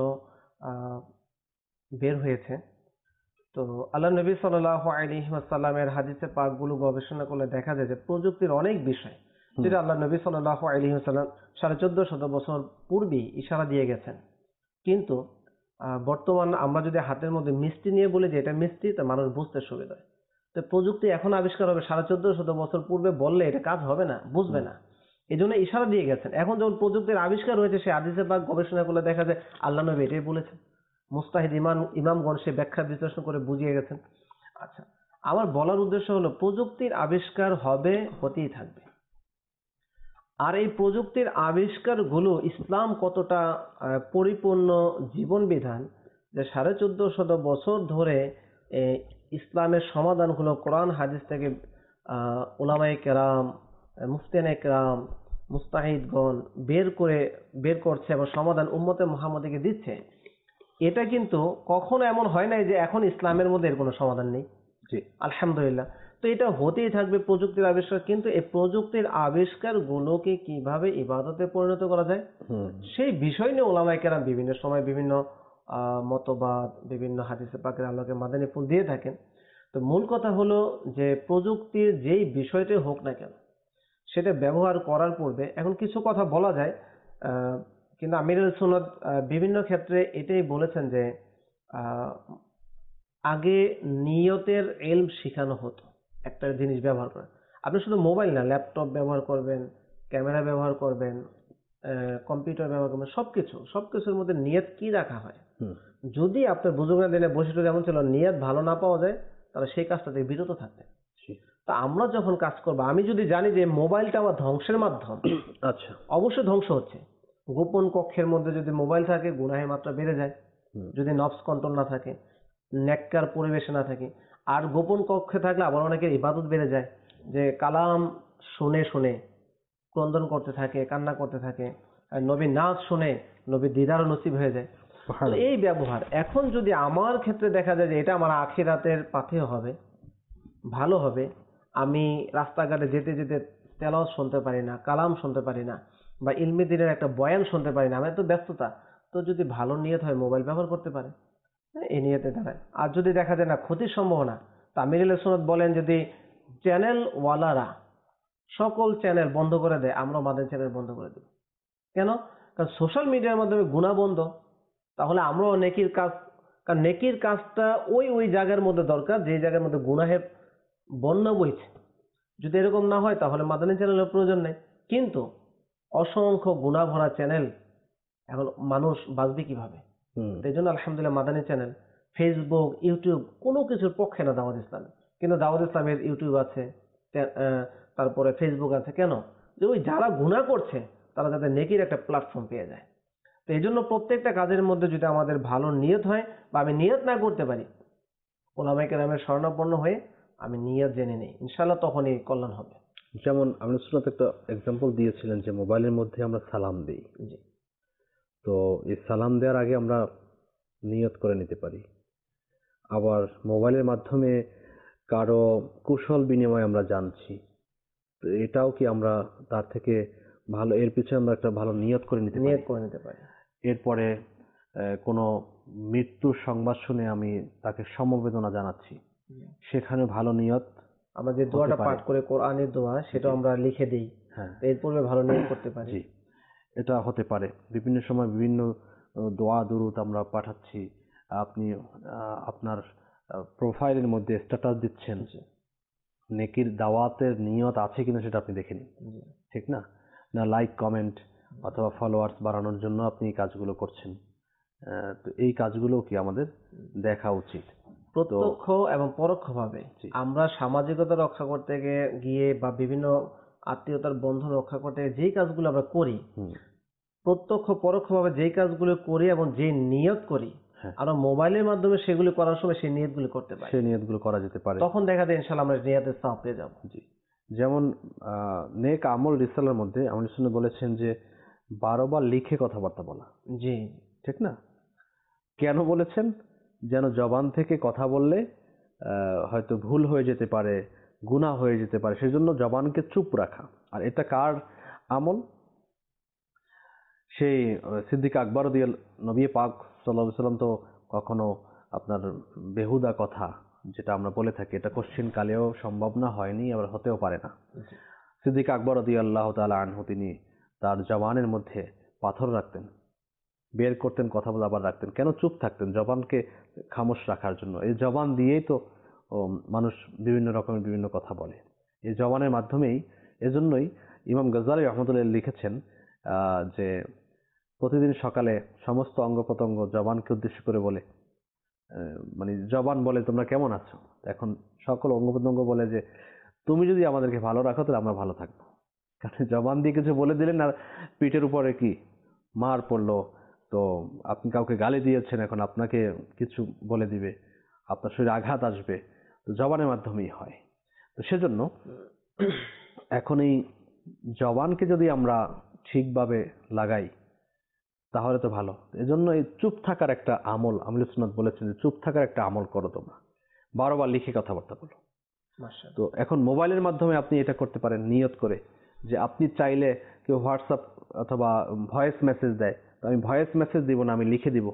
বের হয়েছে। তো আল্লাহ নবী সাল্লাল্লাহু আলাইহি ওয়াসাল্লামের হাদিসে পাকগুলো গবেষণা করলে দেখা যায় যে প্রযুক্তির অনেক বিষয় যেটা আল্লাহ নবী সাল্লাল্লাহু আলাইহি ওয়াসাল্লাম 1450 বছর পূর্বেই ইশারা দিয়ে গেছেন, কিন্তু বর্তমান আমরা যদি হাতের মধ্যে মিষ্টি নিয়ে বলি যে এটা মিষ্টি, তা মানুষ বুঝতে সুবিধা হয়। তো প্রযুক্তি এখন আবিষ্কার হবে, 1450 বছর পূর্বে বললে এটা কাজ হবে না, বুঝবে না, এই জন্য ইশারা দিয়ে গেছেন। এখন যখন প্রযুক্তির আবিষ্কার হয়েছে, সে হাদিসে পাক গবেষণা করলে দেখা যায় আল্লাহ নবী এটাই বলেছেন, মুস্তাহিদ ইমামগণ সে ব্যাখ্যা বিশ্লেষণ করে বুঝিয়ে গেছেন। আচ্ছা, আমার বলার উদ্দেশ্য হলো প্রযুক্তির আবিষ্কার হবে, হতেই থাকবে। আর এই প্রযুক্তির আবিষ্কারগুলো ইসলাম কতটা পরিপূর্ণ জীবন বিধান, যে 1450 বছর ধরে ইসলামের সমাধানগুলো কোরআন হাদিস থেকে উলামায়ে কেরাম, মুফতিয়ানে কেরাম, মুস্তাহিদগণ বের করছে এবং সমাধান উম্মতে মুহাম্মাদীকে দিচ্ছে। এটা কিন্তু কখনো এমন হয় নাই যে এখন ইসলামের মধ্যে এর কোনো সমাধান নেই। জি, আলহামদুলিল্লাহ। তো এটা হতেই থাকবে প্রযুক্তির আবিষ্কার, কিন্তু এই প্রযুক্তির আবিষ্কার গুলোকে কিভাবে ইবাদতে পরিণত করা যায় সেই বিষয় নিয়ে উলামায়ে কেরাম বিভিন্ন সময় বিভিন্ন মতবাদ, বিভিন্ন হাদিসে পাকের আলোকে মাদানী ফুল দিয়ে থাকেন। তো মূল কথা হলো যে প্রযুক্তির যেই বিষয়টি হোক না কেন সেটা ব্যবহার করার পূর্বে এখন কিছু কথা বলা যায়, কিন্তু আমিরুল সুন্নাত বিভিন্ন ক্ষেত্রে এটাই বলেছেন যে আগে নিয়তের ইলম শেখানো হতো একটা জিনিস ব্যবহার করে। আপনি শুধু মোবাইল না, ল্যাপটপ ব্যবহার করবেন, ক্যামেরা ব্যবহার করবেন, কম্পিউটার ব্যবহার করবেন, সবকিছুর মধ্যে নিয়ত কি রাখা হয়। যদি আপনার বুজুর্গের দিনে বৈশিষ্ট্য যেমন ছিল, নিয়ত ভালো না পাওয়া যায়, তাহলে সেই কাজটা থেকে বিরত থাকবেন। তা আমরা যখন কাজ করবো, আমি যদি জানি যে মোবাইলটা আমার ধ্বংসের মাধ্যম, আচ্ছা অবশ্যই ধ্বংস হচ্ছে। গোপন কক্ষের মধ্যে যদি মোবাইল থাকে, গুনাহের মাত্রা বেড়ে যায়। যদি নফস কন্ট্রোল না থাকে, নেককার পরিবেশে না থাকে, আর গোপন কক্ষে থাকলে আবার অনেকের ইবাদত বেড়ে যায়, যে কালাম শুনে শুনে ক্রন্দন করতে থাকে, কান্না করতে থাকে, আর নবীর নাচ শুনে নবীর দিদার নসিব হয়ে যায়। তো এই ব্যবহার এখন যদি আমার ক্ষেত্রে দেখা যায় যে এটা আমার আখিরাতের পাথেয় হবে, ভালো হবে, আমি রাস্তাঘাটে যেতে যেতে তেলাওয়াত শুনতে পারি না, কালাম শুনতে পারি না, বা ইলমি দ্বীনের একটা বয়ান শুনতে পারি না, আমার এত ব্যস্ততা, তো যদি ভালো নিয়ত হয় মোবাইল ব্যবহার করতে পারে, এই নিয়তে দাঁড়ায়। আর যদি দেখা যায় না ক্ষতির সম্ভাবনা, তা আমিরুল সুন্নাত বলেন যদি চ্যানেল ওয়ালারা সকল চ্যানেল বন্ধ করে দেয়, আমরা মাদানী চ্যানেল বন্ধ করে দেব। কেন? কারণ সোশ্যাল মিডিয়ার মাধ্যমে গুনাহ বন্ধ, তাহলে আমরাও নেকির কাজ, কারণ নেকির কাজটা ওই জায়গার মধ্যে দরকার যে জায়গার মধ্যে গুনাহের বন্যা বইছে। যদি এরকম না হয় তাহলে মাদানী চ্যানেলের প্রয়োজন নেই। কিন্তু অসংখ্য গুনাহ ভরা চ্যানেল, এখন মানুষ বাঁচবে কিভাবে? এই জন্য আলহামদুলিল্লাহ মাদানী চ্যানেল, ফেসবুক, ইউটিউব কোনো কিছুর পক্ষে না দাওয়াত ইসলাম, কিন্তু দাওয়াত ইসলামের ইউটিউব আছে, তারপরে ফেসবুক আছে। কেন? যে ওই যারা গুনাহ করছে তারা যাতে নেকির একটা প্ল্যাটফর্ম পেয়ে যায়। তো এই জন্য প্রত্যেকটা কাজের মধ্যে যদি আমাদের ভালো নিয়ত হয়, বা আমি নিয়ত না করতে পারি, উলামায়ে কেরামের শরণাপন্ন হয়ে আমি নিয়ত জেনে নেই, ইনশাআল্লাহ তখনই কল্যাণ হবে। যেমন আমিরুল সুন্নাত একটা এক্সাম্পল দিয়েছিলেন যে মোবাইলের মধ্যে আমরা সালাম দিই, তো এই সালাম দেওয়ার আগে আমরা নিয়ত করে নিতে পারি। আবার মোবাইলের মাধ্যমে কারো কুশল বিনিময় আমরা জানছি, তো এটাও কি আমরা তার থেকে ভালো, এর পিছনে আমরা একটা ভালো নিয়ত করে নিতে পারি। এরপরে কোনো মৃত্যুর সংবাদ শুনে আমি তাকে সমবেদনা জানাচ্ছি, সেখানে ভালো নিয়ত আমরা যে দোয়াটা পারে। পাঠ করে কোরআনের দোয়া সেটাও জি। আমরা লিখে দিই, হ্যাঁ, এর পূর্বে ভালো নিয়োগ করতে পারি। জি, এটা হতে পারে। বিভিন্ন সময় বিভিন্ন দোয়া দুরূদ আমরা পাঠাচ্ছি। আপনি আপনার প্রোফাইলের মধ্যে স্ট্যাটাস দিচ্ছেন, জি, নেকির দাওয়াতের নিয়ত আছে কিনা সেটা আপনি দেখে নিন, জি, ঠিক না? না লাইক কমেন্ট অথবা ফলোয়ার্স বাড়ানোর জন্য আপনি এই কাজগুলো করছেন। তো এই কাজগুলো কি আমাদের দেখা উচিত। প্রত্যক্ষ এবং পরোক্ষভাবে জি। আমরা সামাজিকতা রক্ষা করতে গিয়ে বা বিভিন্ন আত্মীয়তার বন্ধন রক্ষা করতে গিয়ে যেই কাজগুলো আমরা করি, হুম, প্রত্যক্ষ পরোক্ষভাবে যেই কাজগুলো করি এবং যে নিয়ত করি, হ্যাঁ, আমরা মোবাইলের মাধ্যমে সেগুলি করার সময় সেই নিয়তগুলো করতে পারি, সেই নিয়তগুলো করা যেতে পারে। তখন দেখা যায় ইনশাল্লাহ আমরা নিয়তের সওয়াব পেয়ে যাবো। জি, যেমন নেক আমল রিসালার মধ্যে আমল রাসূল বলেছেন যে 12 বার লিখে কথাবার্তা বলা, জি, ঠিক না? কেন বলেছেন? যেন জবান থেকে কথা বললে হয়তো ভুল হয়ে যেতে পারে, গুনাহ হয়ে যেতে পারে, সেজন্য জবানকে চুপ রাখা। আর এটা কার আমল? সেই সিদ্দিক আকবর নবী পাক সাল্লাল্লাহু আলাইহি সাল্লাম তো কখনো আপনার বেহুদা কথা, যেটা আমরা বলে থাকি, এটা কোশ্চিন কালেও সম্ভব না, হয়নি, আবার হতেও পারে না। জি, সিদ্দিক আকবর রাদিয়াল্লাহু তাআলা আনহু তিনি তার জবানের মধ্যে পাথর রাখতেন, বের করতেন, কথা বলে আবার রাখতেন। কেন চুপ থাকতেন? জবানকে খামোশ রাখার জন্য। এই জবান দিয়েই তো মানুষ বিভিন্ন রকমের বিভিন্ন কথা বলে। এই জবানের মাধ্যমেই, এজন্যই ইমাম গজ্জালী রহমতুল্লাহ লিখেছেন যে প্রতিদিন সকালে সমস্ত অঙ্গ প্রত্যঙ্গ জবানকে উদ্দেশ্য করে বলে, মানে জবান বলে তোমরা কেমন আছো, এখন সকল অঙ্গ প্রত্যঙ্গ বলে যে তুমি যদি আমাদেরকে ভালো রাখো তাহলে আমরা ভালো থাকবো। কারণ জবান দিয়ে কিছু বলে দিলেন আর পিঠের উপরে কি মার পড়লো, তো আপনি কাউকে গালি দিয়েছেন, এখন আপনাকে কিছু বলে দিবে, আপনার শরীরে আঘাত আসবে, তো জবানের মাধ্যমেই হয়। তো সেজন্য এখন এই জবানকে যদি আমরা ঠিকভাবে লাগাই তাহলে তো ভালো। এজন্য এই চুপ থাকার একটা আমল, আমির সুন্নাত বলেছেন যে চুপ থাকার একটা আমল করো তোমরা, 12 বার লিখে কথাবার্তা বলো। মাশাআল্লাহ। তো এখন মোবাইলের মাধ্যমে আপনি এটা করতে পারেন নিয়ত করে, যে আপনি চাইলে কেউ হোয়াটসঅ্যাপ অথবা ভয়েস মেসেজ দেয়, তো আমি ভয়েস মেসেজ দিব না, আমি লিখে দিব,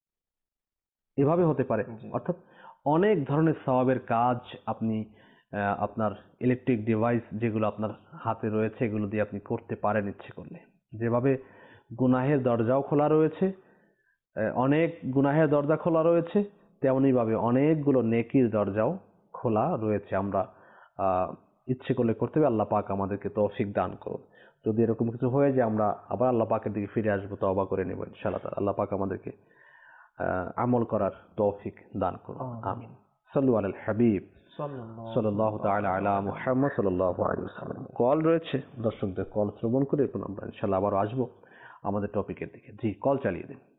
এভাবে হতে পারে। জি, অর্থাৎ অনেক ধরনের সওয়াবের কাজ আপনি আপনার ইলেকট্রিক ডিভাইস যেগুলো আপনার হাতে রয়েছে এগুলো দিয়ে আপনি করতে পারেন ইচ্ছে করলে। যেভাবে গুনাহের দরজাও খোলা রয়েছে, অনেক গুনাহের দরজা খোলা রয়েছে, তেমনি ভাবে অনেকগুলো নেকির দরজাও খোলা রয়েছে। আমরা ইচ্ছে করলে করতে হবে। আল্লাহ পাক আমাদেরকে তৌফিক দান করুন। যদি এরকম কিছু হয়ে যায় আমরা আবার আল্লাহ পাকের দিকে ফিরে আসবো, তওবা করে নেব ইনশাআল্লাহ। আল্লাহ পাক আমাদেরকে আমল করার তৌফিক দান করুন, আমিন। সাল্লু আলাল হাবিব সাল্লাল্লাহু তাআলা আলা মুহাম্মদ সাল্লাল্লাহু আলাইহি ওয়াসাল্লাম। কল রয়েছে, দর্শকদের কল শ্রবণ করে এরপর আমরা ইনশাআল্লাহ আবার আসবো আমাদের টপিকের দিকে। জি, কল চালিয়ে দিন।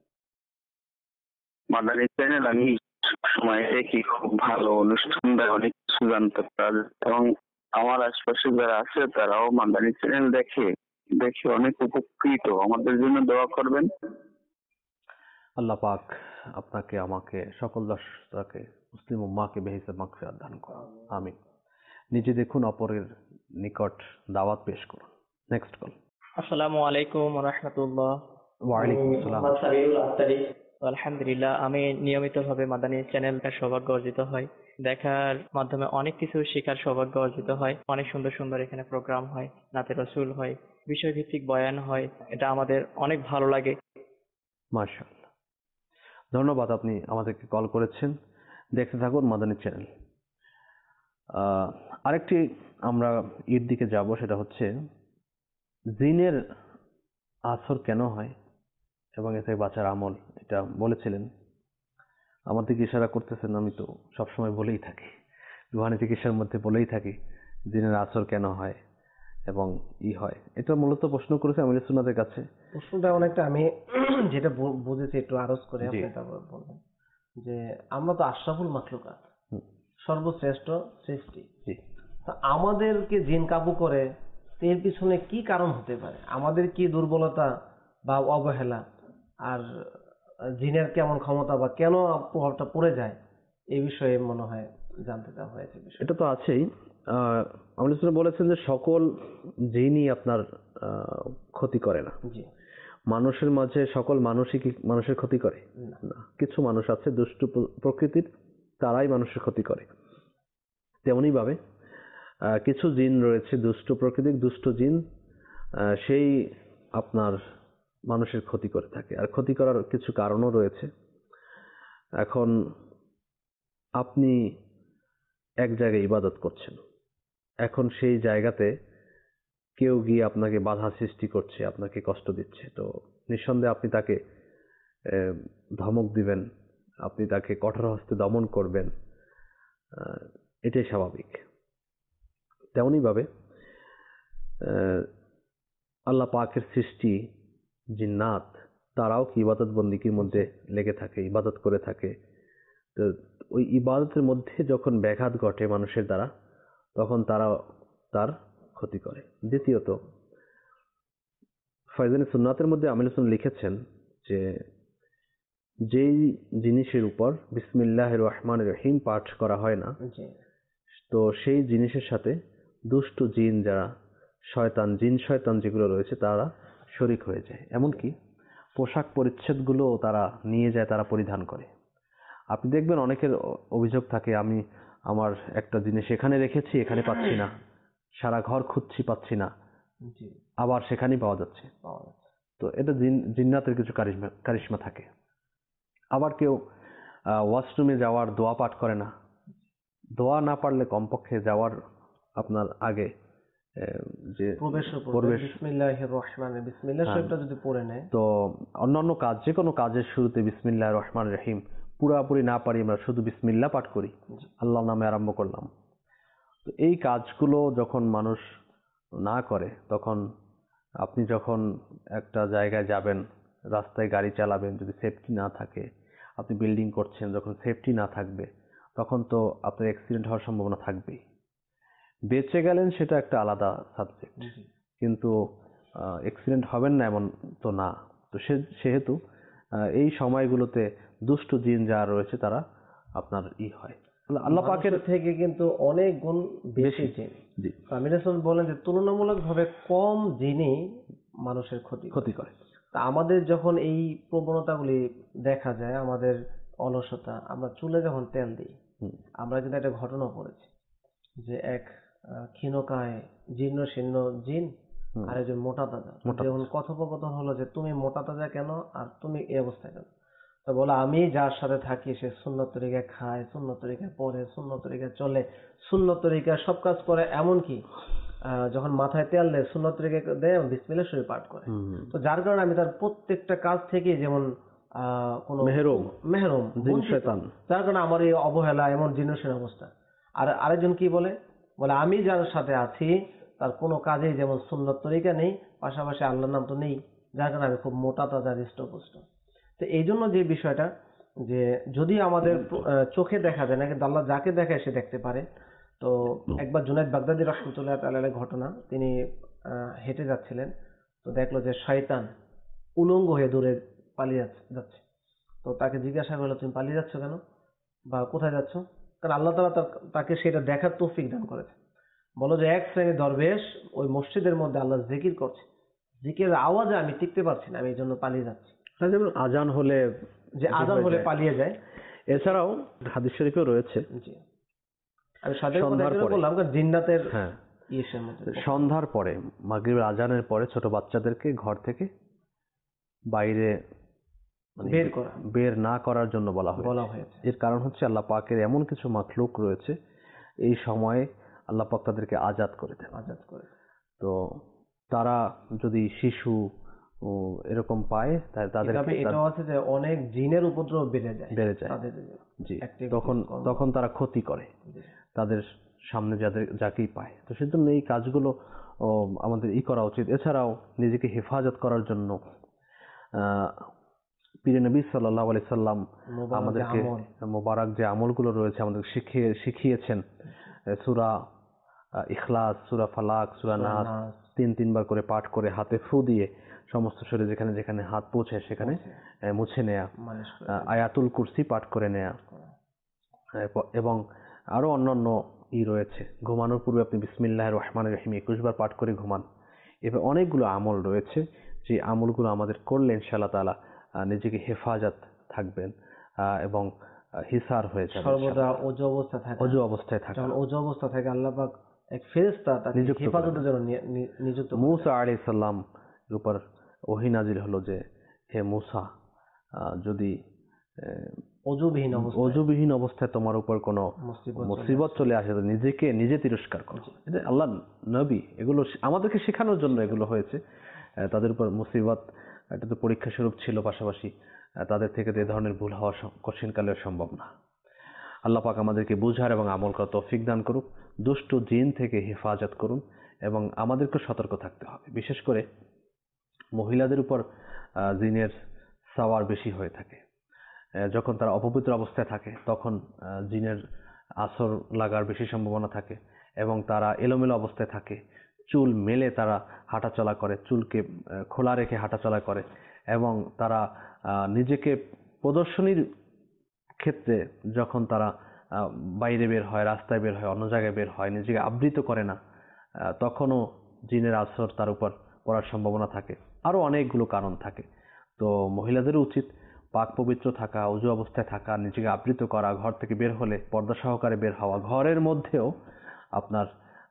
মাদানী চ্যানেল আমি সময় দেখি, খুব ভালো অনুষ্ঠান দেয়, অনেক কিছু জানতে পারে এবং আমার আশপাশে যারা আছে তারাও মাদানী চ্যানেল দেখে দেখে অনেক উপকৃত। আমাদের জন্য দোয়া করবেন। আল্লাহ পাক আপনাকে, আমাকে, সকল দর্শককে, মুসলিম উম্মাহকে বেহিসাব মাগফিরাত দান করুন, আমিন। নিজে দেখুন, অপরের নিকট দাওয়াত পেশ করুন। Next call. আসসালামু আলাইকুম রাহমাতুল্লাহ। ওয়ালাইকুম আসসালাম। মোহাম্মদ সাবিউল আখতারি। আলহামদুলিল্লাহ, আমি নিয়মিতভাবে মাদানী চ্যানেলটার সৌভাগ্য অর্জিত হয়, দেখার মাধ্যমে অনেক কিছু শেখার সৌভাগ্য অর্জিত হয়। অনেক সুন্দর সুন্দর এখানে প্রোগ্রাম হয়, নাতে রসুল হয়, বিষয়ভিত্তিক বয়ান হয়, এটা আমাদের অনেক ভালো লাগে। মাশাআল্লাহ, ধন্যবাদ, আপনি আমাদেরকে কল করেছেন। দেখতে থাকুন মাদানী চ্যানেল। আরেকটি আমরা ঈদ দিকে যাব, সেটা হচ্ছে জিনের আসর কেন হয় এবং এতে বাঁচার আমল। এটা বলেছিলেন, আমার দিকে ইশারা করতেছেন, আমি তো সবসময় বলেই থাকি, রুহানি চিকিৎসার মধ্যে বলেই থাকি জিনের আসর কেন হয় এবং হয়। এটা মূলত প্রশ্ন করেছে আমির সুন্নাতের কাছে। প্রশ্নটা অনেকটা আমি যেটা বুঝেছি একটু আরজ করে জি। আপনি তারপর বলবেন যে আমরা তো আশরাফুল মাখলুকাত, হুম, সর্বশ্রেষ্ঠ সৃষ্টি। জি। তো আমাদেরকে জিন কাবু করে, তো এর পিছনে কি কারণ হতে পারে? আমাদের কি দুর্বলতা বা অবহেলা, আর জিনের কেমন ক্ষমতা বা কেন প্রভাবটা পড়ে যায়, এই বিষয়ে মনে হয় জানতে চাওয়া হয়েছে বিষয়। এটা তো আছেই। আমির সুন্নাত বলেছেন যে সকল জিনই আপনার ক্ষতি করে না। জি, মানুষের মাঝে সকল মানুষই কি মানুষের ক্ষতি করে? না, না, কিছু মানুষ আছে দুষ্ট প্রকৃতির, তারাই মানুষের ক্ষতি করে। তেমনি ভাবে কিছু জিন রয়েছে দুষ্ট প্রকৃতির দুষ্ট জিন, সেই আপনার মানুষের ক্ষতি করে থাকে। আর ক্ষতি করার কিছু কারণও রয়েছে। এখন আপনি এক জায়গায় ইবাদত করছেন, এখন সেই জায়গাতে কেউ গিয়ে আপনাকে বাধা সৃষ্টি করছে, আপনাকে কষ্ট দিচ্ছে, তো নিঃসন্দেহে আপনি তাকে ধমক দিবেন, আপনি তাকে কঠোর হস্তে দমন করবেন, এটাই স্বাভাবিক। তেমনই ভাবে আল্লাহ পাকের সৃষ্টি জিন্নাত, তারাও কি ইবাদত বন্দিকির মধ্যে লেগে থাকে, ইবাদত করে থাকে। তো ওই ইবাদতের মধ্যে যখন ব্যাঘাত ঘটে মানুষের দ্বারা, তখন তারা তার ক্ষতি করে। দ্বিতীয়ত, ফয়জানে সুন্নাতের মধ্যে আমির হোসেন লিখেছেন যে যেই জিনিসের উপর বিসমিল্লাহির রহমানির রহিম পাঠ করা হয় না, তো সেই জিনিসের সাথে দুষ্ট জিন যারা শয়তান, জিন শয়তান যেগুলো রয়েছে তারা শরিক হয়ে যায়। এমনকি পোশাক পরিচ্ছদগুলো তারা নিয়ে যায়, তারা পরিধান করে। আপনি দেখবেন অনেকের অভিযোগ থাকে, আমি আমার একটা জিনিস এখানে রেখেছি, এখানে পাচ্ছি না, সারা ঘর খুঁজছি পাচ্ছি না, আবার সেখানেই পাওয়া যাচ্ছে। তো এটা জিন্নাতের কিছু কারিশমা থাকে। আবার কেউ ওয়াশরুমে যাওয়ার দোয়া পাঠ করে না, দোয়া না পারলে কমপক্ষে যাওয়ার আপনার আগে যে প্রবেশ বিসমিল্লাহির রহমানির বিসমিল্লাহ শব্দটা যদি পড়ে নেয়, তো অন্যান্য কাজ, যে কোনো কাজের শুরুতে বিসমিল্লাহির রহমানির রহিম পুরাপুরি না পারি আমরা শুধু বিসমিল্লাহ পাঠ করি, আল্লাহর নামে আরম্ভ করলাম। তো এই কাজগুলো যখন মানুষ না করে, তখন আপনি যখন একটা জায়গায় যাবেন, রাস্তায় গাড়ি চালাবেন, যদি সেফটি না থাকে, আপনি বিল্ডিং করছেন, যখন সেফটি না থাকবে তখন তো আপনার অ্যাক্সিডেন্ট হওয়ার সম্ভাবনা থাকবেই। বেঁচে গেলেন সেটা একটা আলাদা সাবজেক্ট, কিন্তু অ্যাক্সিডেন্ট হবেন না এমন তো না। তো সেহেতু এই সময়গুলোতে দুষ্ট জিন যারা রয়েছে তারা আপনার হয়, আল্লাহ পাকের থেকে কিন্তু অনেক গুণ বেশি জিন। আমির হোসেন বলেন যে তুলনামূলকভাবে কম জিনই মানুষের ক্ষতি করে। তা আমাদের যখন এই প্রবণতাগুলি দেখা যায়, আমাদের অলসতা, আমরা চুলে যখন তেল দিই, আমরা কিন্তু একটা ঘটনা পড়েছি যে এক ক্ষীণকায় জীর্ণ শীর্ণ জিন আর একজন মোটা তাজা, যখন কথোপকথন হলো যে তুমি মোটা তাজা কেন আর তুমি এই অবস্থায় কেন, তো বলে আমি যার সাথে থাকি সে সুন্নত তরিকায় খায়, সুন্নত তরিকায় পড়ে, সুন্নত তরিকায় চলে, সুন্নত তরিকায় সব কাজ করে, এমনকি যখন মাথায় তেল দেয় সুন্নত তরিকায় দেয়, বিসমিল্লাহ শরীফ পাঠ করে। তো যার কারণে আমি তার প্রত্যেকটা কাজ থেকে যেমন কোনো মেহরুম জিন শয়তান, যার কারণে আমার এই অবহেলা, এমন জিনিসের অবস্থা। আর আরেকজন কি বলে আমি যার সাথে আছি তার কোনো কাজেই যেমন সুন্নত তরিকা নেই, পাশাপাশি আল্লাহর নাম তো নেই, যার কারণে আমি খুব মোটা তাজা হৃষ্টপুষ্ট। তো এই জন্য যে বিষয়টা, যে যদি আমাদের চোখে দেখা যায় না, কিন্তু আল্লাহ যাকে দেখায় সে দেখতে পারে। তো একবার জুনাইদ বাগদাদী রাহমাতুল্লাহ তাআলার ঘটনা, তিনি হেঁটে যাচ্ছিলেন, তো দেখলো যে শয়তান উলঙ্গ হয়ে দূরে পালিয়ে যাচ্ছে। তো তাকে জিজ্ঞাসা করলো, তুমি পালিয়ে যাচ্ছ কেন বা কোথায় যাচ্ছ? কারণ আল্লাহ তাআলা তাকে সেটা দেখার তৌফিক দান করেছে। বলো যে এক শ্রেণীর দরবেশ ওই মসজিদের মধ্যে আল্লাহ জিকির করছে, জিকিরের আওয়াজে আমি টিকতে পারছি না, আমি এই জন্য পালিয়ে যাচ্ছি। যেমন আজান হলে পালিয়ে যায়। এছাড়াও হাদিস শরীফেও রয়েছে, আমি বললাম জিন্নাতের সন্ধ্যার পরে, মাগরিবের আজানের পরে ছোট বাচ্চাদেরকে ঘর থেকে বাইরে বের না করার জন্য বলা হয়েছে। এর কারণ হচ্ছে আল্লাহ পাকের এমন কিছু মাখলুক রয়েছে, এই সময়ে আল্লাহ পাক তাদেরকে আজাদ করে দেন। তো তারা যদি শিশু এরকম পায়, তাদেরকে এটাও আছে যে অনেক জিনের উপদ্রব বেড়ে যায়। জি, তখন তারা ক্ষতি করে তাদের সামনে যাকেই পায়। তো সেজন্য এই কাজগুলো আমাদের করা উচিত। এছাড়াও নিজেকে হেফাজত করার জন্য পীর নবী সাল্লাল্লাহু আলাইহি সাল্লাম আমাদেরকে মোবারক যে আমলগুলো রয়েছে আমাদের শিখিয়েছেন। সূরা ইখলাস, সূরা ফালাক, সূরা নাস 3 বার করে পাঠ করে হাতে ফু দিয়ে সমস্ত শরীরে যেখানে যেখানে হাত পৌঁছায় সেখানে মুছে নেয়া, আয়াতুল কুরসি পাঠ করে নেয়া, এবং আরো অন্যান্য রয়েছে। ঘুমানোর পূর্বে আপনি বিসমিল্লাহির রহমানির রহিম 21 বার পাঠ করে ঘুমান। এবার অনেকগুলো আমল রয়েছে, যে আমলগুলো আমাদের করলে ইনশাআল্লাহ তাআলা নিজেকে হেফাজত থাকবেন এবং হিসার হয়ে যাবে। সর্বদা অজু অবস্থায় থাকে। অজু অবস্থায় থাকে আল্লাহ পাক এক ফেরেশতা তাকে নিযুক্ত করে হেফাজতের জন্য নিযুক্ত করে। মুসা আলাইহিস সালাম এর উপর ওহী নাজিল হলো যে হে মুসা, যদি অজুবিহীন অবস্থায় তোমার উপর কোনো মুসিবত চলে আসে তো নিজেকে নিজে তিরস্কার করো। এটা আল্লাহ নবী এগুলো আমাদেরকে শেখানোর জন্য এগুলো হয়েছে। তাদের উপর মুসিবত এটা তো পরীক্ষা স্বরূপ ছিল, পাশাপাশি তাদের থেকে এ ধরনের ভুল হওয়া কঠিনকালে সম্ভব না। আল্লাহ পাক আমাদেরকে বুঝার এবং আমল করার তৌফিক দান করুক, দুষ্ট জিন থেকে হেফাজত করুন, এবং আমাদেরকে সতর্ক থাকতে হবে। বিশেষ করে মহিলাদের উপর জিনের সাওয়ার বেশি হয়ে থাকে। যখন তারা অপবিত্র অবস্থায় থাকে তখন জিনের আসর লাগার বেশি সম্ভাবনা থাকে, এবং তারা এলোমেলো অবস্থায় থাকে, চুল মেলে তারা হাঁটাচলা করে, চুলকে খোলা রেখে হাঁটাচলা করে, এবং তারা নিজেকে প্রদর্শনীর ক্ষেত্রে যখন তারা বাইরে বের হয়, রাস্তায় বের হয়, অন্য জায়গায় বের হয়, নিজেকে আবৃত করে না, তখনও জিনের আসর তার উপর পড়ার সম্ভাবনা থাকে। আরও অনেকগুলো কারণ থাকে। তো মহিলাদেরও উচিত পাক পবিত্র থাকা, অজু অবস্থায় থাকা, নিজেকে আবৃত করা, ঘর থেকে বের হলে পর্দা সহকারে বের হওয়া। ঘরের মধ্যেও আপনার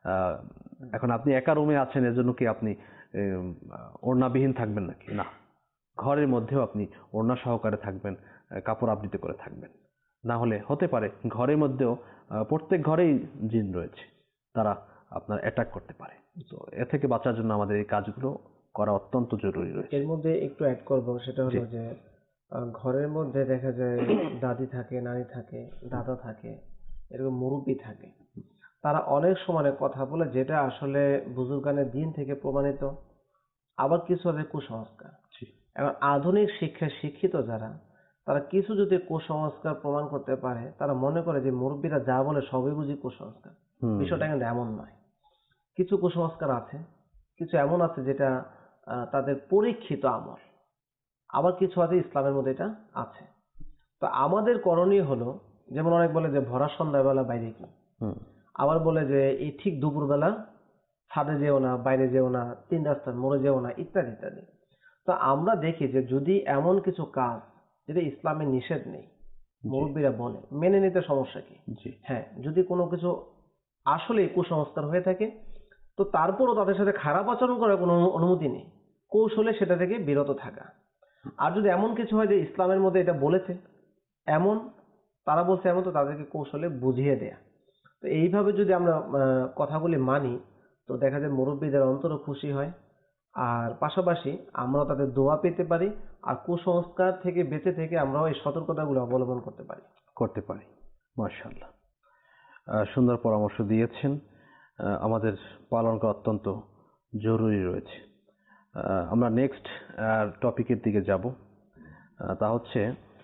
এখন আপনি একা রুমে আছেন, এজন্য কি আপনি ওড়নাবিহীন থাকবেন নাকি? না, ঘরের মধ্যেও আপনি ওড়না সহকারে থাকবেন, কাপড় আবৃত করে থাকবেন। না হলে হতে পারে ঘরের মধ্যেও প্রত্যেক ঘরেই জিন রয়েছে, তারা আপনার অ্যাটাক করতে পারে। তো এ থেকে বাঁচার জন্য আমাদের এই কাজগুলো করা অত্যন্ত জরুরি রয়েছে। এর মধ্যে একটু অ্যাড করব, সেটা হলো যে ঘরের মধ্যে দেখা যায় দাদি থাকে, নানি থাকে, দাদা থাকে, এরকম মুরব্বী থাকে। তারা অনেক সময় কথা বলে যেটা আসলে বুজুর্গানের দিন থেকে প্রমাণিত, আবার কিছু আছে কুসংস্কার। এবং আধুনিক শিক্ষায় শিক্ষিত যারা, তারা কিছু যদি কুসংস্কার প্রমাণ করতে পারে, তারা মনে করে যে মুরব্বীরা যা বলে সবই বুঝি কুসংস্কার। বিষয়টা কিন্তু এমন নয়। কিছু কুসংস্কার আছে, কিছু এমন আছে যেটা তাদের পরীক্ষিত আমল, আবার কিছু আছে ইসলামের মধ্যে এটা আছে। তো আমাদের করণীয় হলো, যেমন অনেক বলে যে ভরা সন্ধ্যাবেলা বাইরে কি, আবার বলে যে এই ঠিক দুপুরবেলা ছাদে যেও না, বাইরে যেও না, তিন রাস্তার মোড়ে যেও না, ইত্যাদি ইত্যাদি। তো আমরা দেখি যে যদি এমন কিছু কাজ যেটা ইসলামে নিষেধ নেই, মুরব্বীরা বলে, মেনে নিতে সমস্যা কি? হ্যাঁ, যদি কোনো কিছু আসলে কুসংস্কার হয়ে থাকে, তো তারপরও তাদের সাথে খারাপ আচরণ করার কোনো অনুমতি নেই, কৌশলে সেটা থেকে বিরত থাকা। আর যদি এমন কিছু হয় যে ইসলামের মধ্যে এটা বলেছে এমন, তারা বলছে এমন, তো তাদেরকে কৌশলে বুঝিয়ে দেয়া। তো এইভাবে যদি আমরা কথাগুলি মানি, তো দেখা যায় মুরব্বীদের অন্তরও খুশি হয়, আর পাশাপাশি আমরা তাদের দোয়া পেতে পারি, আর কুসংস্কার থেকে বেঁচে থেকে আমরাও এই সতর্কতাগুলো অবলম্বন করতে পারি। মাশাআল্লাহ, সুন্দর পরামর্শ দিয়েছেন। আমাদের পালন করা অত্যন্ত জরুরি রয়েছে। আমরা নেক্সট টপিকের দিকে যাব। তা হচ্ছে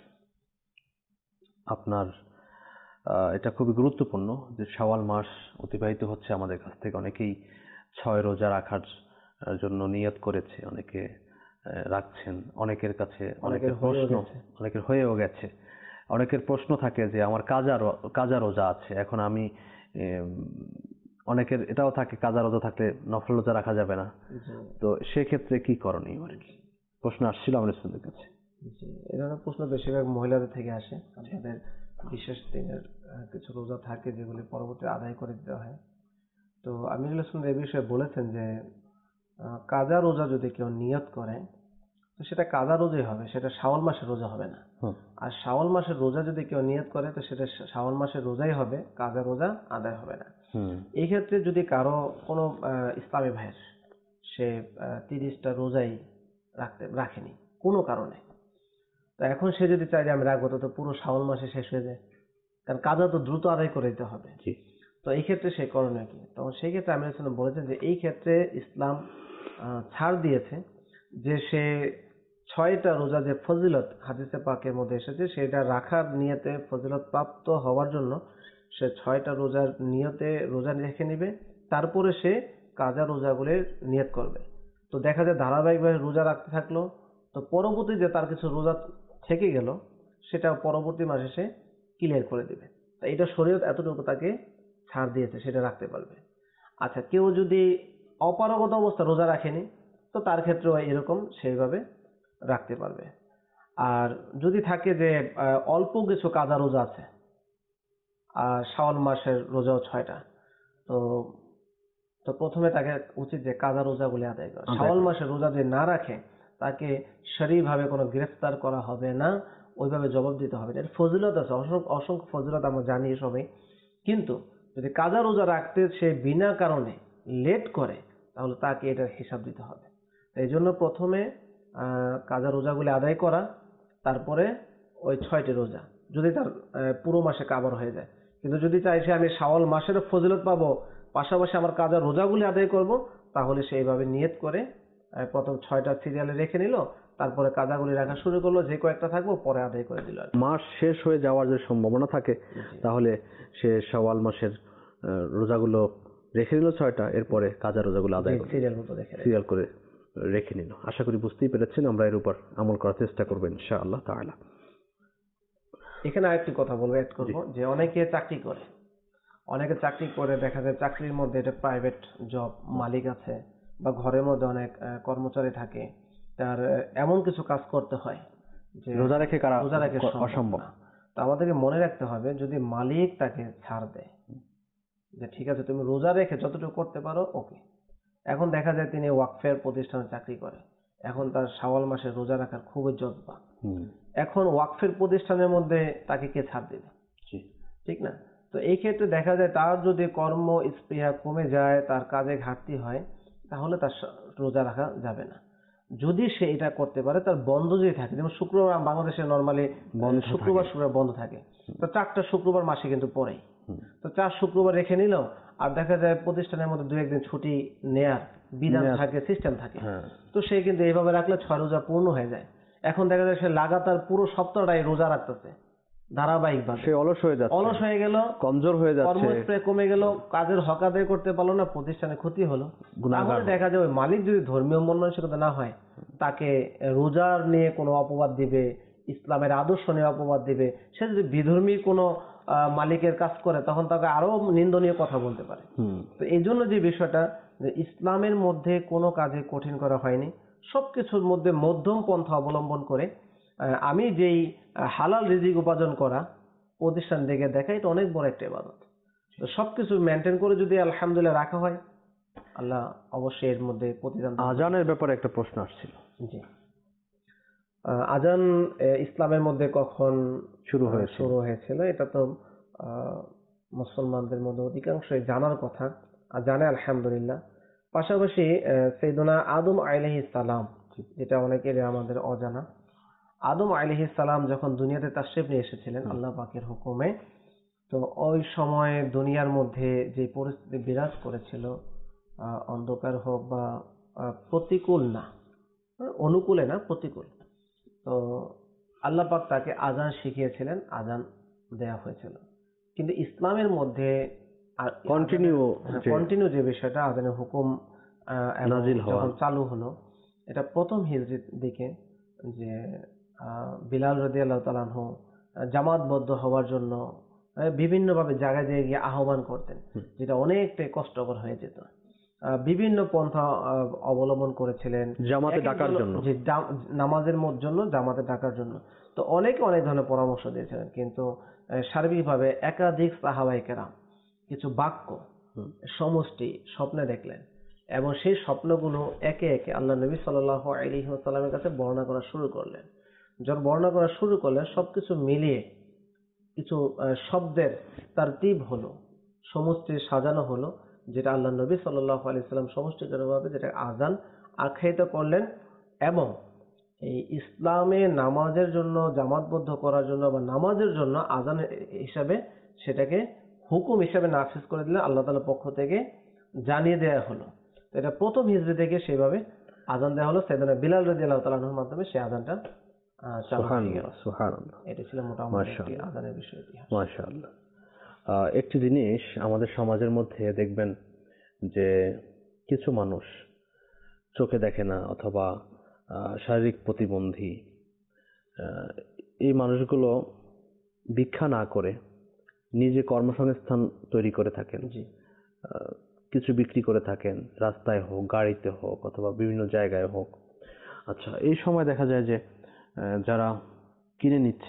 আপনার এটা খুবই গুরুত্বপূর্ণ যে শাওয়াল মাস অতিবাহিত হচ্ছে আমাদের কাছ থেকে। অনেকেই 6 রোজা রাখার জন্য নিয়ত করেছে, অনেকে রাখছেন, অনেকের কাছে অনেকের প্রশ্ন, অনেকের হয়েও গেছে। অনেকের প্রশ্ন থাকে যে আমার কাজা রোজা আছে, এখন আমি অনেকের এটাও থাকে কাজা রোজা থাকলে নফল রোজা রাখা যাবে না। তো সেক্ষেত্রে কি করণীয় আর কি প্রশ্ন আসছিল আমাদের স্টুডেন্টের কাছে। এই ধরনের প্রশ্ন বেশিরভাগ মহিলাদের থেকে আসে। তাদের বিশেষ দিনের কিছু রোজা থাকে যেগুলি পরবর্তী আদায় করে দিতে হয়। তো আমিরুল ইসলাম এই বিষয়ে বলেছেন যে কাজা রোজা যদি কেউ নিয়ত করে, তো সেটা কাজা রোজাই হবে, সেটা শাওয়াল মাসের রোজা হবে না। আর শাওয়াল মাসের রোজা যদি কেউ নিয়ত করে, তো সেটা শাওয়াল মাসের রোজাই হবে, কাজা রোজা আদায় হবে না। এই ক্ষেত্রে যদি কারো কোনো ইসলামী ভাইয়ের সে 30টা রোজাই রাখেনি কোনো কারণে, তো এখন সে যদি চায় যে আমি রাখবো, তো পুরো শাওয়াল মাসে শেষ হয়ে যায়, কারণ কাজা তো দ্রুত আদায় করে দিতে হবে। তো এই ক্ষেত্রে সে করণীয় কি? তখন সেই ক্ষেত্রে আমি বলেছেন যে এই ক্ষেত্রে ইসলাম ছাড় দিয়েছে যে সে 6টা রোজা যে ফজিলত হাদিসে পাকের মধ্যে এসেছে, সেটা রাখার নিয়তে ফজিলত প্রাপ্ত হওয়ার জন্য সে 6টা রোজার নিয়তে রোজা রেখে নিবে, তারপরে সে কাজা রোজাগুলির নিয়ত করবে। তো দেখা যায় ধারাবাহিকভাবে রোজা রাখতে থাকলো, তো পরবর্তীতে তার কিছু রোজা থেকে গেল, সেটা পরবর্তী মাসে সে ক্লিয়ার করে দিবে। তো এটা শরীয়ত এতটুকু তাকে ছাড় দিয়েছে, সেটা রাখতে পারবে। আচ্ছা, কেউ যদি অপারগত অবস্থা রোজা রাখেনি, তো তার ক্ষেত্রেও এরকম সেইভাবে রাখতে পারবে। আর যদি থাকে যে অল্প কিছু কাজা রোজা আছে, আর শাওয়াল মাসের রোজাও 6টা, তো তো প্রথমে তাকে উচিত যে কাজা রোজাগুলি আদায় করা। শাওয়াল মাসে রোজা যদি না রাখে তাকে শরীরভাবে কোনো গ্রেফতার করা হবে না, ওইভাবে জবাব দিতে হবে না। এর ফজিলত আছে, অসংখ্য অসংখ্য ফজিলত আমরা জানি সবাই। কিন্তু যদি কাজা রোজা রাখতে সে বিনা কারণে লেট করে তাহলে তাকে এটার হিসাব দিতে হবে। এই জন্য প্রথমে কাজা রোজাগুলি আদায় করা, তারপরে ওই 6টি রোজা যদি তার পুরো মাসে কাভার হয়ে যায়। কিন্তু যদি চাইছে আমি শাওয়াল মাসের ফজিলত পাবো, পাশাপাশি আমার কাজা রোজাগুলি আদায় করব, তাহলে সে এইভাবে নিয়ত করে প্রথম 6টা সিরিয়ালে রেখে নিল, তারপরে কাজাগুলি রাখা শুরু করলো, যে কয়েকটা থাকবো পরে আদায় করে দিল। মাস শেষ হয়ে যাওয়ার যে সম্ভাবনা থাকে তাহলে সে শাওয়াল মাসের রোজাগুলো রেখে নিল 6টা, এরপরে কাজা রোজাগুলো আদায় করে সিরিয়াল মতো রেখে সিরিয়াল করে রেখে নিল। আশা করি বুঝতেই পেরেছেন, আমরা এর উপর আমল করার চেষ্টা করবো ইনশাআল্লাহ তাআলা। এখানে আরেকটি কথা বলবো, অ্যাড করবো, যে অনেকে চাকরি করে দেখা যায় চাকরির মধ্যে এটা প্রাইভেট জব, মালিক আছে বা ঘরের মধ্যে অনেক কর্মচারী থাকে, তার এমন কিছু কাজ করতে হয় যে রোজা রেখে অসম্ভব। তো আমাদেরকে মনে রাখতে হবে, যদি মালিক তাকে ছাড় দেয় যে ঠিক আছে তুমি রোজা রেখে যতটুকু করতে পারো ওকে। এখন দেখা যায় তিনি ওয়াকফের প্রতিষ্ঠানে চাকরি করে, এখন তার শাওয়াল মাসে রোজা রাখার খুবই জজবা। এখন ওয়াকফের প্রতিষ্ঠানের মধ্যে তাকে কে ছাড় দেবে? ঠিক না? তো এই ক্ষেত্রে দেখা যায় তার যদি কর্ম স্পৃহা কমে যায়, তার কাজে ঘাটতি হয়, তাহলে তার রোজা রাখা যাবে না। যদি সে এটা করতে পারে, তার বন্ধ যদি থাকে, যেমন শুক্রবার বাংলাদেশে নর্মালি শুক্রবার বন্ধ থাকে, তো 4টা শুক্রবার মাসে কিন্তু পড়েই, তো 4 শুক্রবার রেখে নিল, আর দেখা যায় প্রতিষ্ঠানের মধ্যে 2-1 দিন ছুটি নেয়ার বিধান থাকে, সিস্টেম থাকে, তো সে কিন্তু এইভাবে রাখলে 6 রোজা পূর্ণ হয়ে যায়। এখন দেখা যায় সে লাগাতার পুরো সপ্তাহটাই রোজা রাখতেছে ধারাবাহিকভাবে, সে অলস হয়ে গেল, কমজোর হয়ে যাচ্ছে, কর্মস্পৃহা কমে গেল, কাজের হক আদায় করতে পারলো না, প্রতিষ্ঠানে ক্ষতি হলো। তাহলে দেখা যায় ওই মালিক যদি ধর্মীয় মনমানসিকতা না হয়, তাকে রোজার নিয়ে কোনো অপবাদ দিবে, ইসলামের আদর্শ নিয়ে অপবাদ দিবে। সে যদি বিধর্মী কোনো মালিকের কাজ করে, তখন তাকে আরো নিন্দনীয় কথা বলতে পারে। তো এই জন্য যে বিষয়টা, যে ইসলামের মধ্যে কোনো কাজে কঠিন করা হয়নি, সবকিছুর মধ্যে মধ্যম পন্থা অবলম্বন করে আমি যেই হালাল রিজিক উপার্জন করা প্রতিষ্ঠান থেকে দেখা, এটা অনেক বড় একটা ইবাদত। তো সবকিছু মেনটেন করে যদি আলহামদুলিল্লাহ রাখা হয়, আল্লাহ অবশ্যই এর মধ্যে প্রতিদান। আজানের ব্যাপারে একটা প্রশ্ন আসছিল। জি, আজান ইসলামের মধ্যে কখন শুরু হয়েছিল এটা তো মুসলমানদের মধ্যে অধিকাংশই জানার কথা, আর জানে আলহামদুলিল্লাহ। পাশাপাশি সাইয়েদনা আদম আলাইহিস সালাম, যেটা অনেকেরই আমাদের অজানা, আদম আলাইহিস সালাম যখন দুনিয়াতে তাশরিফ নিয়ে এসেছিলেন আল্লাহ পাকের হুকুমে, তো ওই সময়ে দুনিয়ার মধ্যে যে পরিস্থিতি বিরাজ করেছিল, অন্ধকার হোক বা প্রতিকূল না, অনুকূলে না, প্রতিকূল, তো আল্লাহ পাক তাকে আজান শিখিয়েছিলেন, আজান দেয়া হয়েছিল। কিন্তু ইসলামের মধ্যে কন্টিনিউ যে বিষয়টা, আজানের হুকুম যখন চালু হলো, এটা প্রথম হিজরির দিকে, যে বিলাল রাদিয়াল্লাহু তাআলা আনহু জামাতবদ্ধ হওয়ার জন্য বিভিন্নভাবে জায়গায় জায়গায় গিয়ে আহ্বান করতেন, যেটা অনেকটাই কষ্টকর হয়ে যেত। বিভিন্ন পন্থা অবলম্বন করেছিলেন জামাতে ডাকার জন্য, যে নামাজের জন্য, জামাতে ডাকার জন্য। তো অনেকে অনেক ধরনের পরামর্শ দিয়েছিলেন, কিন্তু সার্বিকভাবে একাধিক সাহাবায়ে কেরাম কিছু বাক্য সমষ্টি স্বপ্নে দেখলেন, এবং সেই স্বপ্নগুলো একে একে আল্লাহ নবী সাল্লাল্লাহু আলাইহি ওয়াসাল্লামের কাছে বর্ণনা করা শুরু করলেন। যখন বর্ণনা করা শুরু করলেন, সবকিছু মিলিয়ে কিছু শব্দের তারতিব হলো, সমষ্টি সাজানো হলো, যেটা আল্লাহ নবী সাল্লাল্লাহু আলাইহি ওয়াসাল্লাম সমষ্টিগতভাবে যেটা আযান আখ্যায়িত করলেন, এবং এই ইসলামে নামাজের জন্য, জামাতবদ্ধ করার জন্য বা নামাজের জন্য আযান হিসাবে সেটাকে হুকুম হিসাবে নাফিজ করে দিলেন, আল্লাহ তাআলার পক্ষ থেকে জানিয়ে দেয়া হলো। এটা প্রথম হিজরি থেকে সেভাবে আযান দেওয়া হলো, সাইয়েদনা বিলাল রাদিয়াল্লাহু তাআলার মাধ্যমে সেই আযানটা চালু হয়ে গেল। সুবহানাল্লাহ। এটা ছিল মোটামুটি আযানের বিষয়। মাশাআল্লাহ। একটি জিনিস আমাদের সমাজের মধ্যে দেখবেন যে কিছু মানুষ চোখে দেখে না অথবা শারীরিক প্রতিবন্ধী, এই মানুষগুলো ভিক্ষা না করে নিজে কর্মসংস্থান তৈরি করে থাকেন, কিছু বিক্রি করে থাকেন, রাস্তায় হোক, গাড়িতে হোক, অথবা বিভিন্ন জায়গায় হোক। আচ্ছা, এই সময় দেখা যায় যে যারা কিনে নিচ্ছে,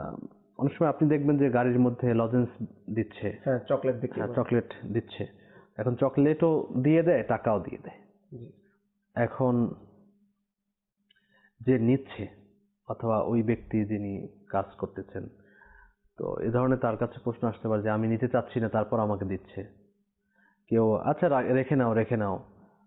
অনেক সময় আপনি দেখবেন যে গাড়ির মধ্যে লজেন্স দিচ্ছে, চকলেট দিচ্ছে। এখন চকলেটও দিয়ে দেয়, টাকাও দিয়ে দেয়। জি। এখন যে নিচ্ছে অথবা ওই ব্যক্তি যিনি কাজ করতেছেন, তো এ ধরনের তার কাছে প্রশ্ন আসতে পারে যে আমি নিতে চাচ্ছি না, তারপর আমাকে দিচ্ছে। কেউ আচ্ছা রেখে নাও রেখে নাও,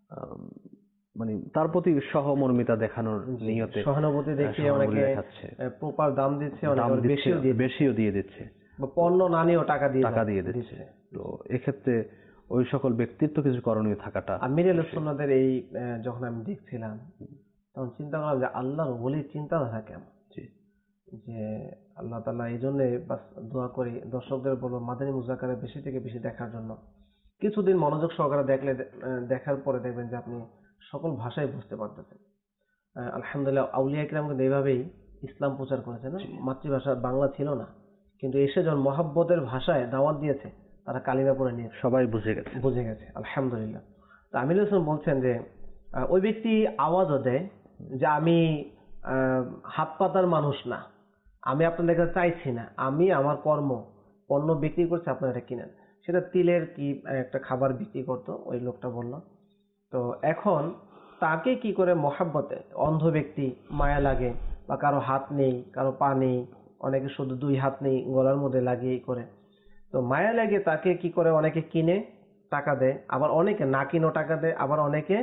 মানে তার প্রতি সহমর্মিতা দেখানোর জি, নিয়তে সহানুভূতি দেখিয়ে সহানুভূতি অনেকে দেখাচ্ছে, প্রপার দাম দিচ্ছে, অনেকে দাম আবার দিচ্ছে, বেশিও দিয়ে দিচ্ছে, বা পণ্য না নিয়েও টাকা দিয়ে দিচ্ছে। তো এক্ষেত্রে ওই সকল ব্যক্তির তো কিছু করণীয় থাকাটা। আমিরুল সুন্নাতের এই যখন আমি দেখছিলাম তখন চিন্তা করলাম যে আল্লাহর ওলির চিন্তাধারা কেমন। জি। যে আল্লাহ তাআলা এই জন্য দোয়া করি দর্শকদের বলবো মাদানী মুজাক্কারা বেশি থেকে বেশি দেখার জন্য। কিছুদিন মনোযোগ সহকারে দেখার পরে দেখবেন যে আপনি সকল ভাষায় বুঝতে পারতেছেন। আলহামদুলিল্লাহ আউলিয়া ইকরাম কিন্তু এইভাবেই ইসলাম প্রচার করেছে না, মাতৃভাষা বাংলা ছিল না, কিন্তু এসে যখন মহাব্বতের ভাষায় দাওয়াত দিয়েছে তারা কালিমা পড়ে নিয়ে সবাই বুঝে গেছে আলহামদুলিল্লাহ। তো আমিরুল হাসান বলছেন যে ওই ব্যক্তি আওয়াজও দেয় যে আমি হাত পাতার মানুষ না, আমি আপনাদের কাছে চাইছি না, আমি আমার পণ্য বিক্রি করছি, আপনারা এটা কিনেন। সেটা তিলের কি একটা খাবার বিক্রি করতো ওই লোকটা বলল। তো এখন তাকে কি করে মহাব্বতে, অন্ধ ব্যক্তি মায়া লাগে, বা কারো হাত নেই কারো পা নেই, অনেকে শুধু 2 হাত নেই গলার মধ্যে লাগিয়ে করে, তো মায়া লাগে তাকে কি করে অনেকে কিনে টাকা দেয়, আবার অনেকে না কিনেও টাকা দেয়, আবার অনেকে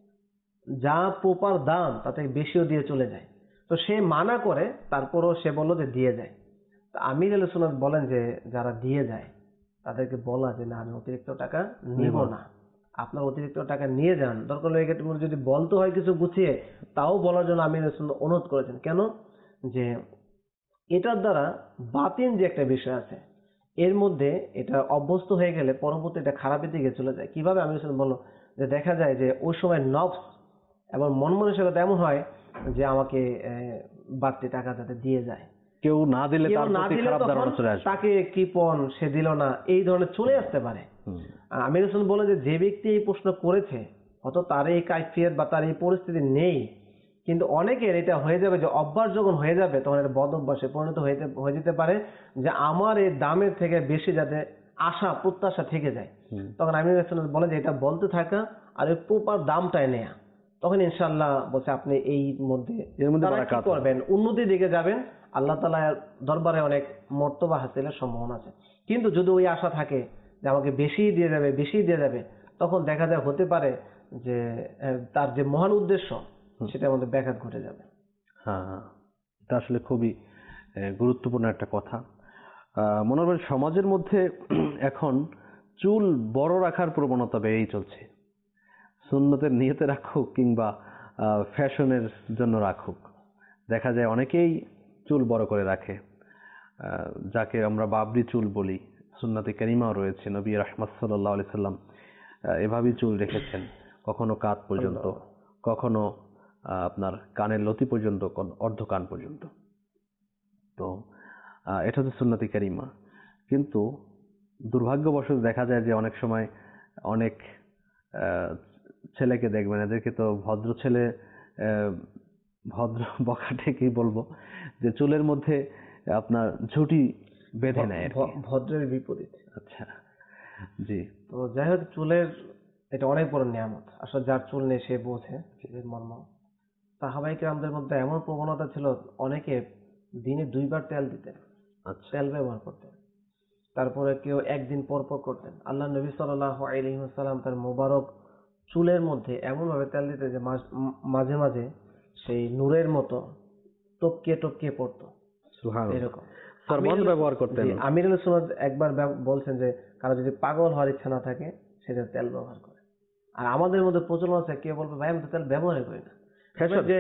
যা প্রপার দাম তাতে বেশিও দিয়ে চলে যায়। তো সে মানা করে, তারপরও সে বললো যে দিয়ে যায়। তো আমিরুল সুন্নাত বলেন যে যারা দিয়ে যায় তাদেরকে বলা যে না আমি অতিরিক্ত টাকা নিব না, আপনার অতিরিক্ত টাকা নিয়ে যান, দরকার হলে এক্ষেত্রে যদি বলতে হয় কিছু গুছিয়ে তাও বলার জন্য আমিরুল সুন্নাত অনুরোধ করেছেন। কেন? যে এটার দ্বারা বাতিন যে একটা বিষয় আছে এর মধ্যে এটা অভ্যস্ত হয়ে গেলে পরবর্তী এটা খারাপের দিকে চলে যায়। কিভাবে? আমি বললো যে দেখা যায় যে ওই সময় নফস এবং মন মানসিকতা এমন হয় যে আমাকে বাড়তি টাকা যাতে দিয়ে যায়, কেউ না দিলে তার প্রতি খারাপ ধারণা চলে আসবে, তাকে কৃপণ, সে দিল না, এই ধরনের চলে আসতে পারে। আমির হোসেন বলে যে ব্যক্তি এই প্রশ্ন করেছে হয়তো তার এই কাইফিয়ত বা তার এই পরিস্থিতি নেই, কিন্তু অনেকের এটা হয়ে যাবে যে অভ্যাস যখন হয়ে যাবে তখন এটা বদ অভ্যাসে পরিণত হয়ে যেতে পারে, যে আমার এই দামের থেকে বেশি যাতে আশা প্রত্যাশা থেকে যায়। তখন আমির হোসেন বলে যে এটা বলতে থাকা আর এই প্রপার দামটাই নেয়া, তখন ইনশাআল্লাহ বলছে আপনি এর মধ্যে কি করবেন, উন্নতির দিকে যাবেন, আল্লাহ তাআলার দরবারে অনেক মর্তবা হাসিলের সম্ভাবনা আছে। কিন্তু যদি ওই আশা থাকে যে আমাকে বেশি দিয়ে যাবে, তখন দেখা যায় হতে পারে যে তার যে মহান উদ্দেশ্য সেটার মধ্যে ব্যাঘাত ঘটে যাবে। হ্যাঁ, এটা আসলে খুবই গুরুত্বপূর্ণ একটা কথা। মনে হয় সমাজের মধ্যে এখন চুল বড় রাখার প্রবণতা বেড়েই চলছে, সুন্নতের নিয়তে রাখুক কিংবা ফ্যাশনের জন্য রাখুক, দেখা যায় অনেকেই চুল বড় করে রাখে, যাকে আমরা বাবরি চুল বলি। সুন্নতে কারিমাও রয়েছে, নবী রাহমাত সাল্লাল্লাহু আলাইহি সাল্লাম এভাবেই চুল রেখেছেন, কখনো কাঁধ পর্যন্ত, কখনো আপনার কানের লতি পর্যন্ত, অর্ধ কান পর্যন্ত। তো এটা হচ্ছে সুন্নতে কারিমা। কিন্তু দুর্ভাগ্যবশত দেখা যায় যে অনেক সময় অনেক ছেলেকে দেখবেন, এদেরকে তো ভদ্র ছেলে, ভদ্র বখাটে কি বলবো, যে চুলের মধ্যে আপনার ঝুঁটি বেঁধে নেয়, ভদ্রের বিপরীত। আচ্ছা, জি। তো যাই হোক, চুলের এটা অনেক বড় নিয়ামত, আসলে যার চুল নেই সে বোঝে চুলের মর্ম। সাহাবায়ে কেরামদের মধ্যে এমন প্রবণতা ছিল, অনেকে দিনে 2 বার তেল দিতেন, তেল ব্যবহার করতেন, তারপরে কেউ একদিন পর পর করতেন। আল্লাহ নবী সাল্লাল্লাহু আলাইহি ওয়াসাল্লাম তার মোবারক চুলের মধ্যে এমন ভাবে তেল দিতেন যে মাঝে মাঝে সেই নূরের মতো টপকে পড়তো, এরকম ব্যবহার করতেন। আমিরুল সুন্নাত একবার বলছেন যে কারো যদি পাগল হওয়ার ইচ্ছা না থাকে সেটা তেল ব্যবহার করে। আর আমাদের মধ্যে প্রচলন আছে, কে বলবে ভাই আমি তো তেল ব্যবহারই করি না, যে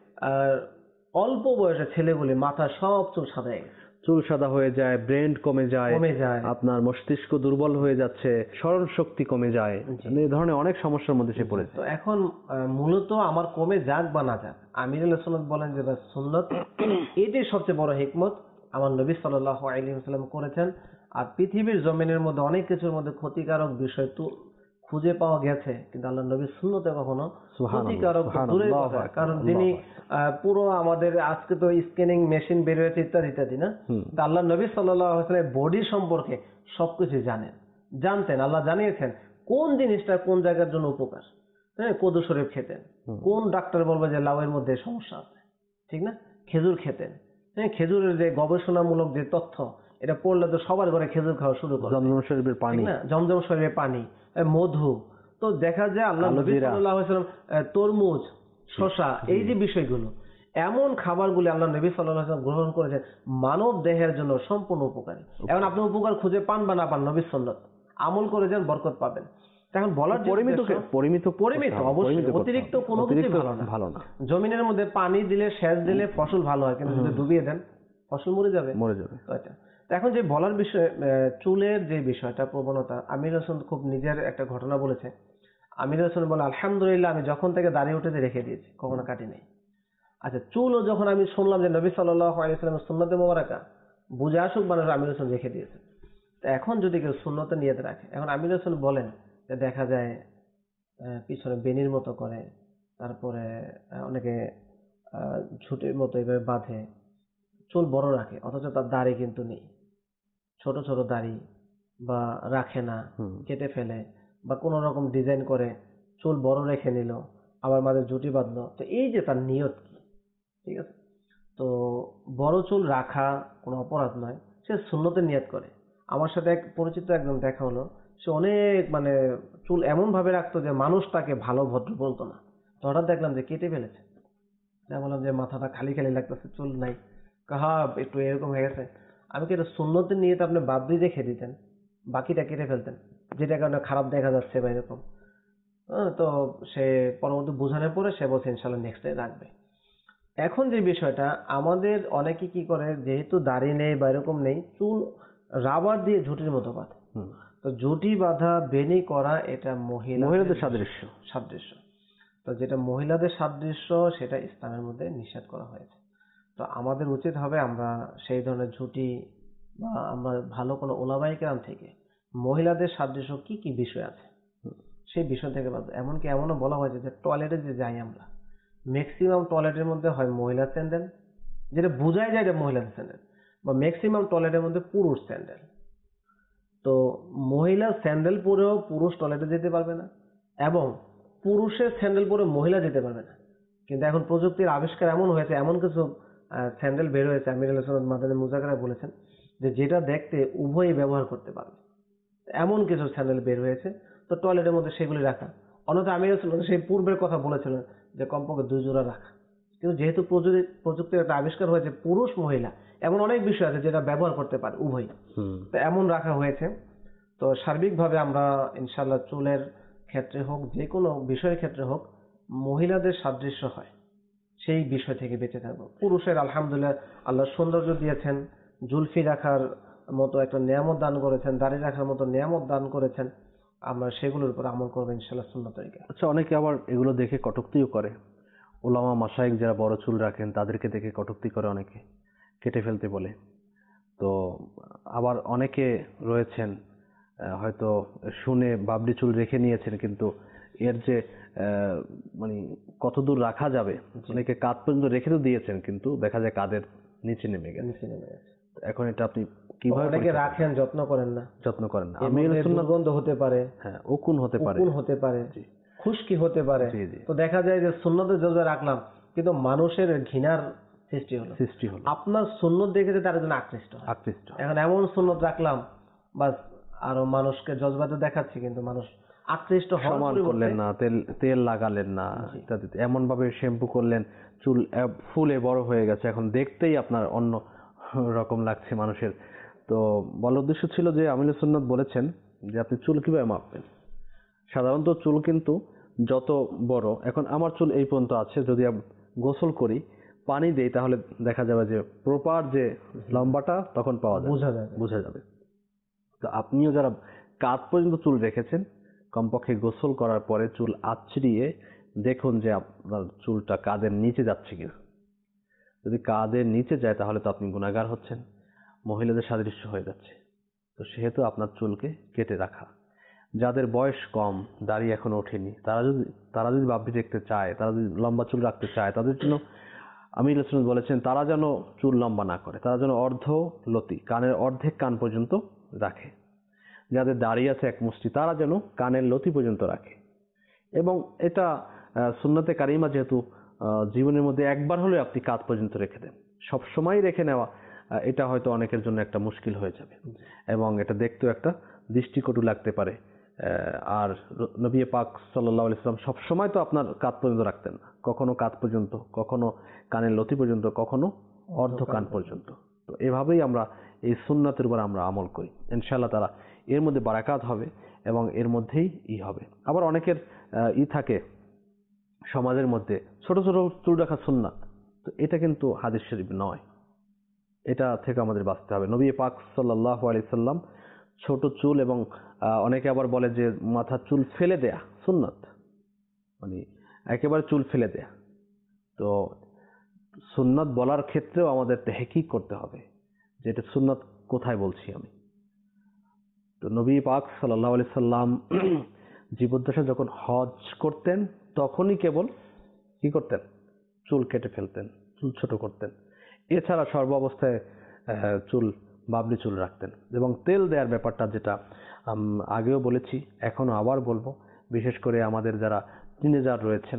অল্প বয়সে ছেলেগুলি মাথা সব চুল সাদা হয়ে যায়, ব্রেন কমে যায়, আপনার মস্তিষ্ক দুর্বল হয়ে যাচ্ছে, স্মরণ শক্তি কমে যায়, এই ধরনের অনেক সমস্যার মধ্যে সে পড়েছে। তো এখন মূলত আমার কমে যাক বা না যাক, আমিরুল সুন্নাত বলেন যে সুন্নত এটাই সবচেয়ে বড় হিকমত আমার নবী সাল্লাল্লাহু আলাইহি ওয়াসাল্লাম করেছেন। আর পৃথিবীর জমিনের মধ্যে অনেক কিছুর মধ্যে ক্ষতিকারক বিষয় তো খুঁজে পাওয়া গেছে, কিন্তু আল্লাহ নবী সুন্নতে কখনো ক্ষতিকারক দূরের কথা, কারণ যিনি পুরো আমাদের আজকে তো স্ক্যানিং মেশিন বের হয়েছে ইত্যাদি না, আল্লাহ নবী সাল্লাল্লাহু আলাইহি ওয়াসাল্লাম বডি সম্পর্কে সবকিছু জানতেন, আল্লাহ জানিয়েছেন কোন জিনিসটা কোন জায়গার জন্য উপকার। হ্যাঁ, কদু শরীফ খেতেন, কোন ডাক্তার বলবে যে লাউয়ের মধ্যে সমস্যা আছে, ঠিক না? খেজুর খেতেন, হ্যাঁ, খেজুরের যে গবেষণামূলক যে তথ্য, এটা পড়লে তো সবার ঘরে খেজুর খাওয়া শুরু করে, জমজম শরীফের পানি, ঠিক না? জমজম শরীরের পানি, মধু। তো দেখা যায় আল্লাহ কালো নবী জিরা। সাল্লাল্লাহু আলাইহি ওয়াসাল্লাম তরমুজ, শসা, এই যে বিষয়গুলো, এমন খাবারগুলি আল্লাহ নবী সাল্লাল্লাহু আলাইহি ওয়াসাল্লাম গ্রহণ করেছেন মানব দেহের জন্য সম্পূর্ণ উপকারী। এখন আপনি উপকার খুঁজে পান বা না পান, নবীর সুন্নাত আমল করে যান, বরকত পাবেন। এখন বলার যে পরিমিত উদ্দেশ্য- পরিমিত পরিমিত করতে হবে, অবশ্যই, পরিমিত করতে অতিরিক্ত হবে। কোনো অতিরিক্ত কিছুই ভালো না। ভালো না, জমিনের মধ্যে পানি দিলে, সেচ দিলে ফসল ভালো হয়, কিন্তু যদি ডুবিয়ে দেন ফসল মরে যাবে। মরে যাবে। তো এটা। তো এখন যে বলার বিষয়, চুলের যে বিষয়টা, প্রবণতা, আমির হোসেন খুব নিজের একটা ঘটনা বলেছে। আমির হোসেন বলে, আলহামদুলিল্লাহ আমি যখন থেকে দাঁড়িয়ে উঠেতে রেখে দিয়েছি, কখনো কাটি নাই। আচ্ছা, চুলও যখন আমি শুনলাম যে নবী সাল্লাল্লাহু আলাইহি ওয়াসাল্লামের সুন্নতে মোবারকা, বুঝে আসুক মানুষ, আমির হোসেন রেখে দিয়েছে। তো এখন যদি কেউ সুন্নতে নিয়ত রাখে, এখন আমির হোসেন বলেন যে দেখা যায় পিছনে বেনির মতো করে, তারপরে অনেকে ঝুঁটির মতো এভাবে বাঁধে, চুল বড় রাখে, অথচ তার দাড়ি কিন্তু নেই, ছোট ছোট দাড়ি, বা রাখে না, কেটে ফেলে, বা কোনো রকম ডিজাইন করে চুল বড় রেখে নিল, আবার মাঝে ঝুঁটি বাঁধলো। তো এই যে তার নিয়ত কি, ঠিক আছে? তো বড় চুল রাখা কোনো অপরাধ নয়, সে সুন্নতে নিয়ত করে। আমার সাথে এক পরিচিত একজন দেখা হলো, সে অনেক মানে চুল এমন ভাবে রাখতো যে মানুষ তাকে ভালো ভদ্র বলতো না। তো হঠাৎ দেখলাম যে কেটে ফেলেছে। আমি বললাম যে মাথাটা খালি খালি লাগতেছে, চুল নাই। কাহা একটু এরকম হয়ে গেছে। আমি কি এটা সুন্নতের নিয়ত আপনি বাদ দিয়ে রেখে দিতেন, বাকিটা কেটে ফেলতেন, যেটা কারণে খারাপ দেখা যাচ্ছে বা এরকম। তো সে পরবর্তী বোঝানোর পরে সে বলছে ইনশাল্লাহ নেক্সট ডে রাখবে। এখন যে বিষয়টা, আমাদের অনেকে কি করে, যেহেতু দাড়ি নেই বা এরকম নেই, চুল রাবার দিয়ে ঝুঁটির মতো বাঁধে। তো ঝুঁটি বাঁধা, বেনি করা, এটা মহিলাদের সাদৃশ্য। সাদৃশ্য। তো যেটা মহিলাদের সাদৃশ্য, সেটা ইসলামের মধ্যে নিষেধ করা হয়েছে। তো আমাদের উচিত হবে আমরা সেই ধরনের ঝুঁটি, বা আমরা ভালো কোনো ওলামায়ে কেরাম থেকে মহিলাদের সাদৃশ্য কি কি বিষয় আছে সেই বিষয় থেকে বাঁধবো। এমনকি এমনও বলা হয়েছে যে টয়লেটে যে যাই আমরা, ম্যাক্সিমাম টয়লেটের মধ্যে হয় মহিলা স্যান্ডেল, যেটা বোঝাই যায় যে মহিলাদের স্যান্ডেল, বা ম্যাক্সিমাম টয়লেটের মধ্যে পুরুষ স্যান্ডেল। তো মহিলা স্যান্ডেল পরেও পুরুষ টয়লেটে যেতে পারবে না, এবং পুরুষের স্যান্ডেল পরে মহিলা যেতে পারবে না। কিন্তু এখন প্রযুক্তির আবিষ্কার এমন হয়েছে, এমন কিছু স্যান্ডেল বের হয়েছে, আমির আল হাসান মাদানী মুজাকারা বলেছেন যে যেটা দেখতে উভয়ই ব্যবহার করতে পারবে, এমন কিছু স্যান্ডেল বের হয়েছে। তো টয়লেটের মধ্যে সেগুলি রাখা। অন্যথা আমির হাসান সেই পূর্বের কথা বলেছিলেন যে কমপক্ষে 2 জোড়া রাখা। কিন্তু যেহেতু প্রযুক্তির একটা আবিষ্কার হয়েছে, পুরুষ মহিলা এমন অনেক বিষয় আছে যেটা ব্যবহার করতে পারে উভয়, তো এমন রাখা হয়েছে। তো সার্বিকভাবে আমরা ইনশাল্লাহ চুলের ক্ষেত্রে হোক, যে কোনো বিষয়ের ক্ষেত্রে হোক, মহিলাদের সাদৃশ্য হয় সেই বিষয় থেকে বেঁচে থাকবো। পুরুষের আলহামদুলিল্লাহ আল্লাহ সৌন্দর্য দিয়েছেন, জুলফি রাখার মতো একটা নিয়ামত দান করেছেন, দাড়ি রাখার মতো নিয়ামত দান করেছেন, আমরা সেগুলোর উপর আমল করবো ইনশাল্লাহ সুন্নাত তরিকা। আচ্ছা, অনেকে আবার এগুলো দেখে কটূক্তিও করে। ওলামা মাশায়েখ যারা বড় চুল রাখেন তাদেরকে দেখে কটূক্তি করে অনেকে, কেটে ফেলতে বলে। তো আবার অনেকে রয়েছেন হয়তো শুনে বাবরি চুল রেখে নিয়েছেন, কিন্তু এর যে মানে কতদূর রাখা যাবে, অনেকে কাঁধ পর্যন্ত রেখে তো দিয়েছেন, কিন্তু দেখা যায় কাঁধের নিচে নেমে গেছে। নিচে নেমে গেছে। এখন এটা আপনি কিভাবে অনেকে রাখেন, যত্ন করেন না, যত্ন করেন না? এর আমির মধ্যে সুন্নাত, দুর্গন্ধ হতে পারে, হ্যাঁ, উকুন হতে পারে, উকুন হতে পারে, জি। খুশকি হতে পারে। জি, জি। তো দেখা যায় যে সুন্নতের জজবা রাখলাম, কিন্তু মানুষের ঘৃণার সৃষ্টি হলো। আপনার সুন্নত দেখে তার জন্য আকৃষ্ট হয়। এখন এমন সুন্নত রাখলাম, বাস আরো মানুষকে জজবাতে দেখাচ্ছি, কিন্তু মানুষ আকৃষ্ট সমান করলেন না, তেল লাগালেন না, ইত্যাদি। এমন ভাবে শ্যাম্পু করলেন, চুল ফুলে বড় হয়ে গেছে, এখন দেখতেই আপনার অন্য রকম লাগছে মানুষের। তো বলার উদ্দেশ্য ছিল যে আমির সুন্নাত বলেছেন যে আপনি চুল কিভাবে মাপবেন। সাধারণত চুল কিন্তু যত বড়, এখন আমার চুল এই পর্যন্ত আছে, যদি গোসল করি, পানি দেই, তাহলে দেখা যাবে যে প্রপার যে লম্বাটা তখন পাওয়া যাবে, বোঝা যাবে। তো আপনিও যারা কাঁধ পর্যন্ত চুল রেখেছেন, কমপক্ষে গোসল করার পরে চুল আঁচড়িয়ে দেখুন যে আপনার চুলটা কাঁধের নিচে যাচ্ছে কিনা। যদি কাঁধের নিচে যায় তাহলে তো আপনি গুনাহগার হচ্ছেন, মহিলাদের সাদৃশ্য হয়ে যাচ্ছে। তো সেহেতু আপনার চুলকে কেটে রাখা। যাদের বয়স কম, দাড়ি এখনো ওঠেনি, তারা যদি বাবরি দেখতে চায়, তারা যদি লম্বা চুল রাখতে চায়, তাদের জন্য আমির রাসূল বলেছেন তারা যেন চুল লম্বা না করে, তারা যেন অর্ধ লতি, কানের অর্ধেক কান পর্যন্ত রাখে। যাদের দাড়ি আছে এক মুষ্টি তারা যেন কানের লতি পর্যন্ত রাখে। এবং এটা সুন্নতে কারিমা, যেহেতু জীবনের মধ্যে একবার হলে আপনি কাঁধ পর্যন্ত রেখে দেন, সব সময় রেখে নেওয়া এটা হয়তো অনেকের জন্য একটা মুশকিল হয়ে যাবে এবং এটা দেখতেও একটা দৃষ্টিকটু লাগতে পারে। আর নবী পাক সাল্লাল্লাহু আলাইহি ওয়াসাল্লাম সবসময় তো আপনার কাঁধ পর্যন্ত রাখতেন না, কখনো কাঁধ পর্যন্ত, কখনো কানের লতি পর্যন্ত, কখনো অর্ধ কান পর্যন্ত। তো এভাবেই আমরা এই সুন্নাতের উপর আমরা আমল করি, ইনশাআল্লাহ তাআলা এর মধ্যে বারাকাত হবে এবং এর মধ্যেই হবে। আবার অনেকের থাকে সমাজের মধ্যে ছোট ছোট চুল রাখা সুন্নাত, তো এটা কিন্তু হাদিস শরীফ নয়, এটা থেকে আমাদের বাঁচতে হবে। নবী পাক সাল্লাল্লাহু আলাইহি সাল্লাম ছোট চুল এবং অনেকে আবার বলে যে মাথার চুল ফেলে দেয়া সুন্নাত, মানে একেবারে চুল ফেলে দেয়া। তো সুন্নাত বলার ক্ষেত্রেও আমাদের তাহকিক করতে হবে যে এটা সুন্নাত কোথায় বলছি আমি। তো নবী পাক সাল্লাল্লাহু আলাইহি সাল্লাম জীবদ্দশা যখন হজ করতেন তখনই কেবল কি করতেন, চুল কেটে ফেলতেন, চুল ছোট করতেন। এছাড়া সর্ব অবস্থায় চুল বাবরি চুল রাখতেন। এবং তেল দেওয়ার ব্যাপারটা যেটা আগেও বলেছি, এখনো আবার বলবো, বিশেষ করে আমাদের যারা টিনেজার রয়েছেন,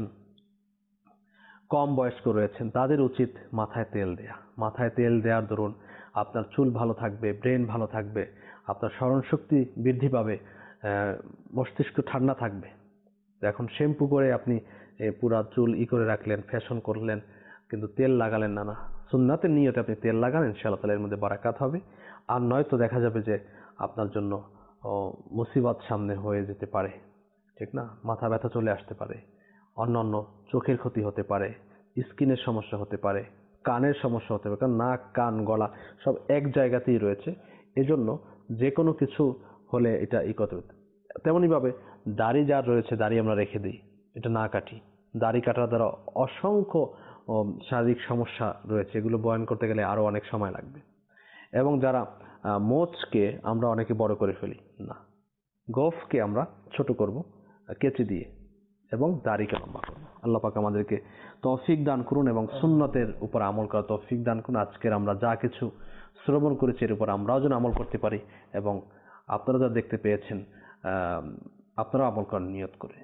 কম বয়স্ক রয়েছেন, তাদের উচিত মাথায় তেল দেয়া। মাথায় তেল দেওয়ার দরুন আপনার চুল ভালো থাকবে, ব্রেন ভালো থাকবে, আপনার স্মরণশক্তি বৃদ্ধি পাবে, মস্তিষ্ক ঠান্ডা থাকবে। এখন শ্যাম্পু করে আপনি পুরা চুল করে রাখলেন, ফ্যাশন করলেন, কিন্তু তেল লাগালেন না। না, সুন্নাতের নিয়তে আপনি তেল লাগান, ইনশাআল্লাহ তাআলা এর মধ্যে বারাকাত হবে। আর নয়তো দেখা যাবে যে আপনার জন্য মুসিবত সামনে হয়ে যেতে পারে, ঠিক না? মাথা ব্যথা চলে আসতে পারে, অন্যান্য চোখের ক্ষতি হতে পারে, স্কিনের সমস্যা হতে পারে, কানের সমস্যা হতে পারে, কারণ নাক, কান, গলা সব এক জায়গাতেই রয়েছে। এজন্য যে কোনো কিছু হলে এটা করতে হবে। তেমনই ভাবে দাড়ি যার রয়েছে, দাড়ি আমরা রেখে দিই, এটা না কাটি। দাড়ি কাটার দ্বারা অসংখ্য শারীরিক সমস্যা রয়েছে, এগুলো বয়ান করতে গেলে আরো অনেক সময় লাগবে। এবং যারা মোচকে আমরা অনেকে বড় করে ফেলি, না, গোফকে আমরা ছোট করব কেচি দিয়ে এবং দাড়িকে লম্বা করব। আল্লাহ পাক আমাদেরকে তৌফিক দান করুন এবং সুন্নতের উপর আমল করার তৌফিক দান করুন। আজকের আমরা যা কিছু শ্রবণ করেছি এর উপর আমরাও যেন আমল করতে পারি এবং আপনারা যা দেখতে পেয়েছেন আপনারা আমল করার নিয়ত করে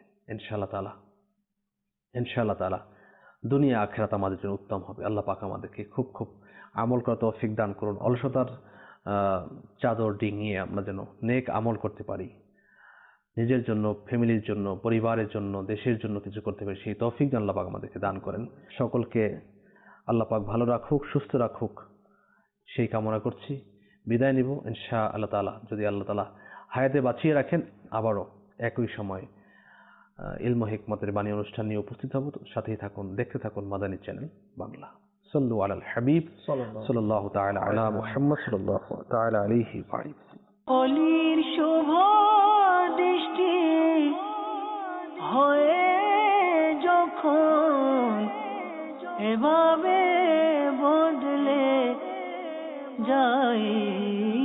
ইনশাআল্লাহ তাআলা দুনিয়া আখিরাত আমাদের জন্য উত্তম হবে। আল্লাহ পাক আমাদেরকে খুব খুব আমল করার তৌফিক দান করুন। অলসতার চাদর ডিঙিয়ে আমরা যেন নেক আমল করতে পারি, নিজের জন্য, ফ্যামিলির জন্য, পরিবারের জন্য, দেশের জন্য কিছু করতে পারি, সেই তৌফিক আল্লাহ পাক আমাদেরকে দান করেন। সকলকে আল্লাহ পাক ভালো রাখুক, সুস্থ রাখুক, সেই কামনা করছি। বিদায় নিব ইনশাআল্লাহ তাআলা, যদি আল্লাহ তাআলা হায়াতে বাঁচিয়ে রাখেন। আবারও একই সময় ইলম হিকমতের বাণী অনুষ্ঠান নিয়ে উপস্থিত হব। সাথেই থাকুন, দেখতে থাকুন মাদানী চ্যানেল বাংলা। সাল্লু আলাল হাবিব সাল্লাল্লাহু তাআলা আলা মুহাম্মদ সাল্লাল্লাহু তাআলা আলাইহি ওয়া আলিহি। অলির শুভ দৃষ্টি হয়ে যখন এভাবে বদলে যায়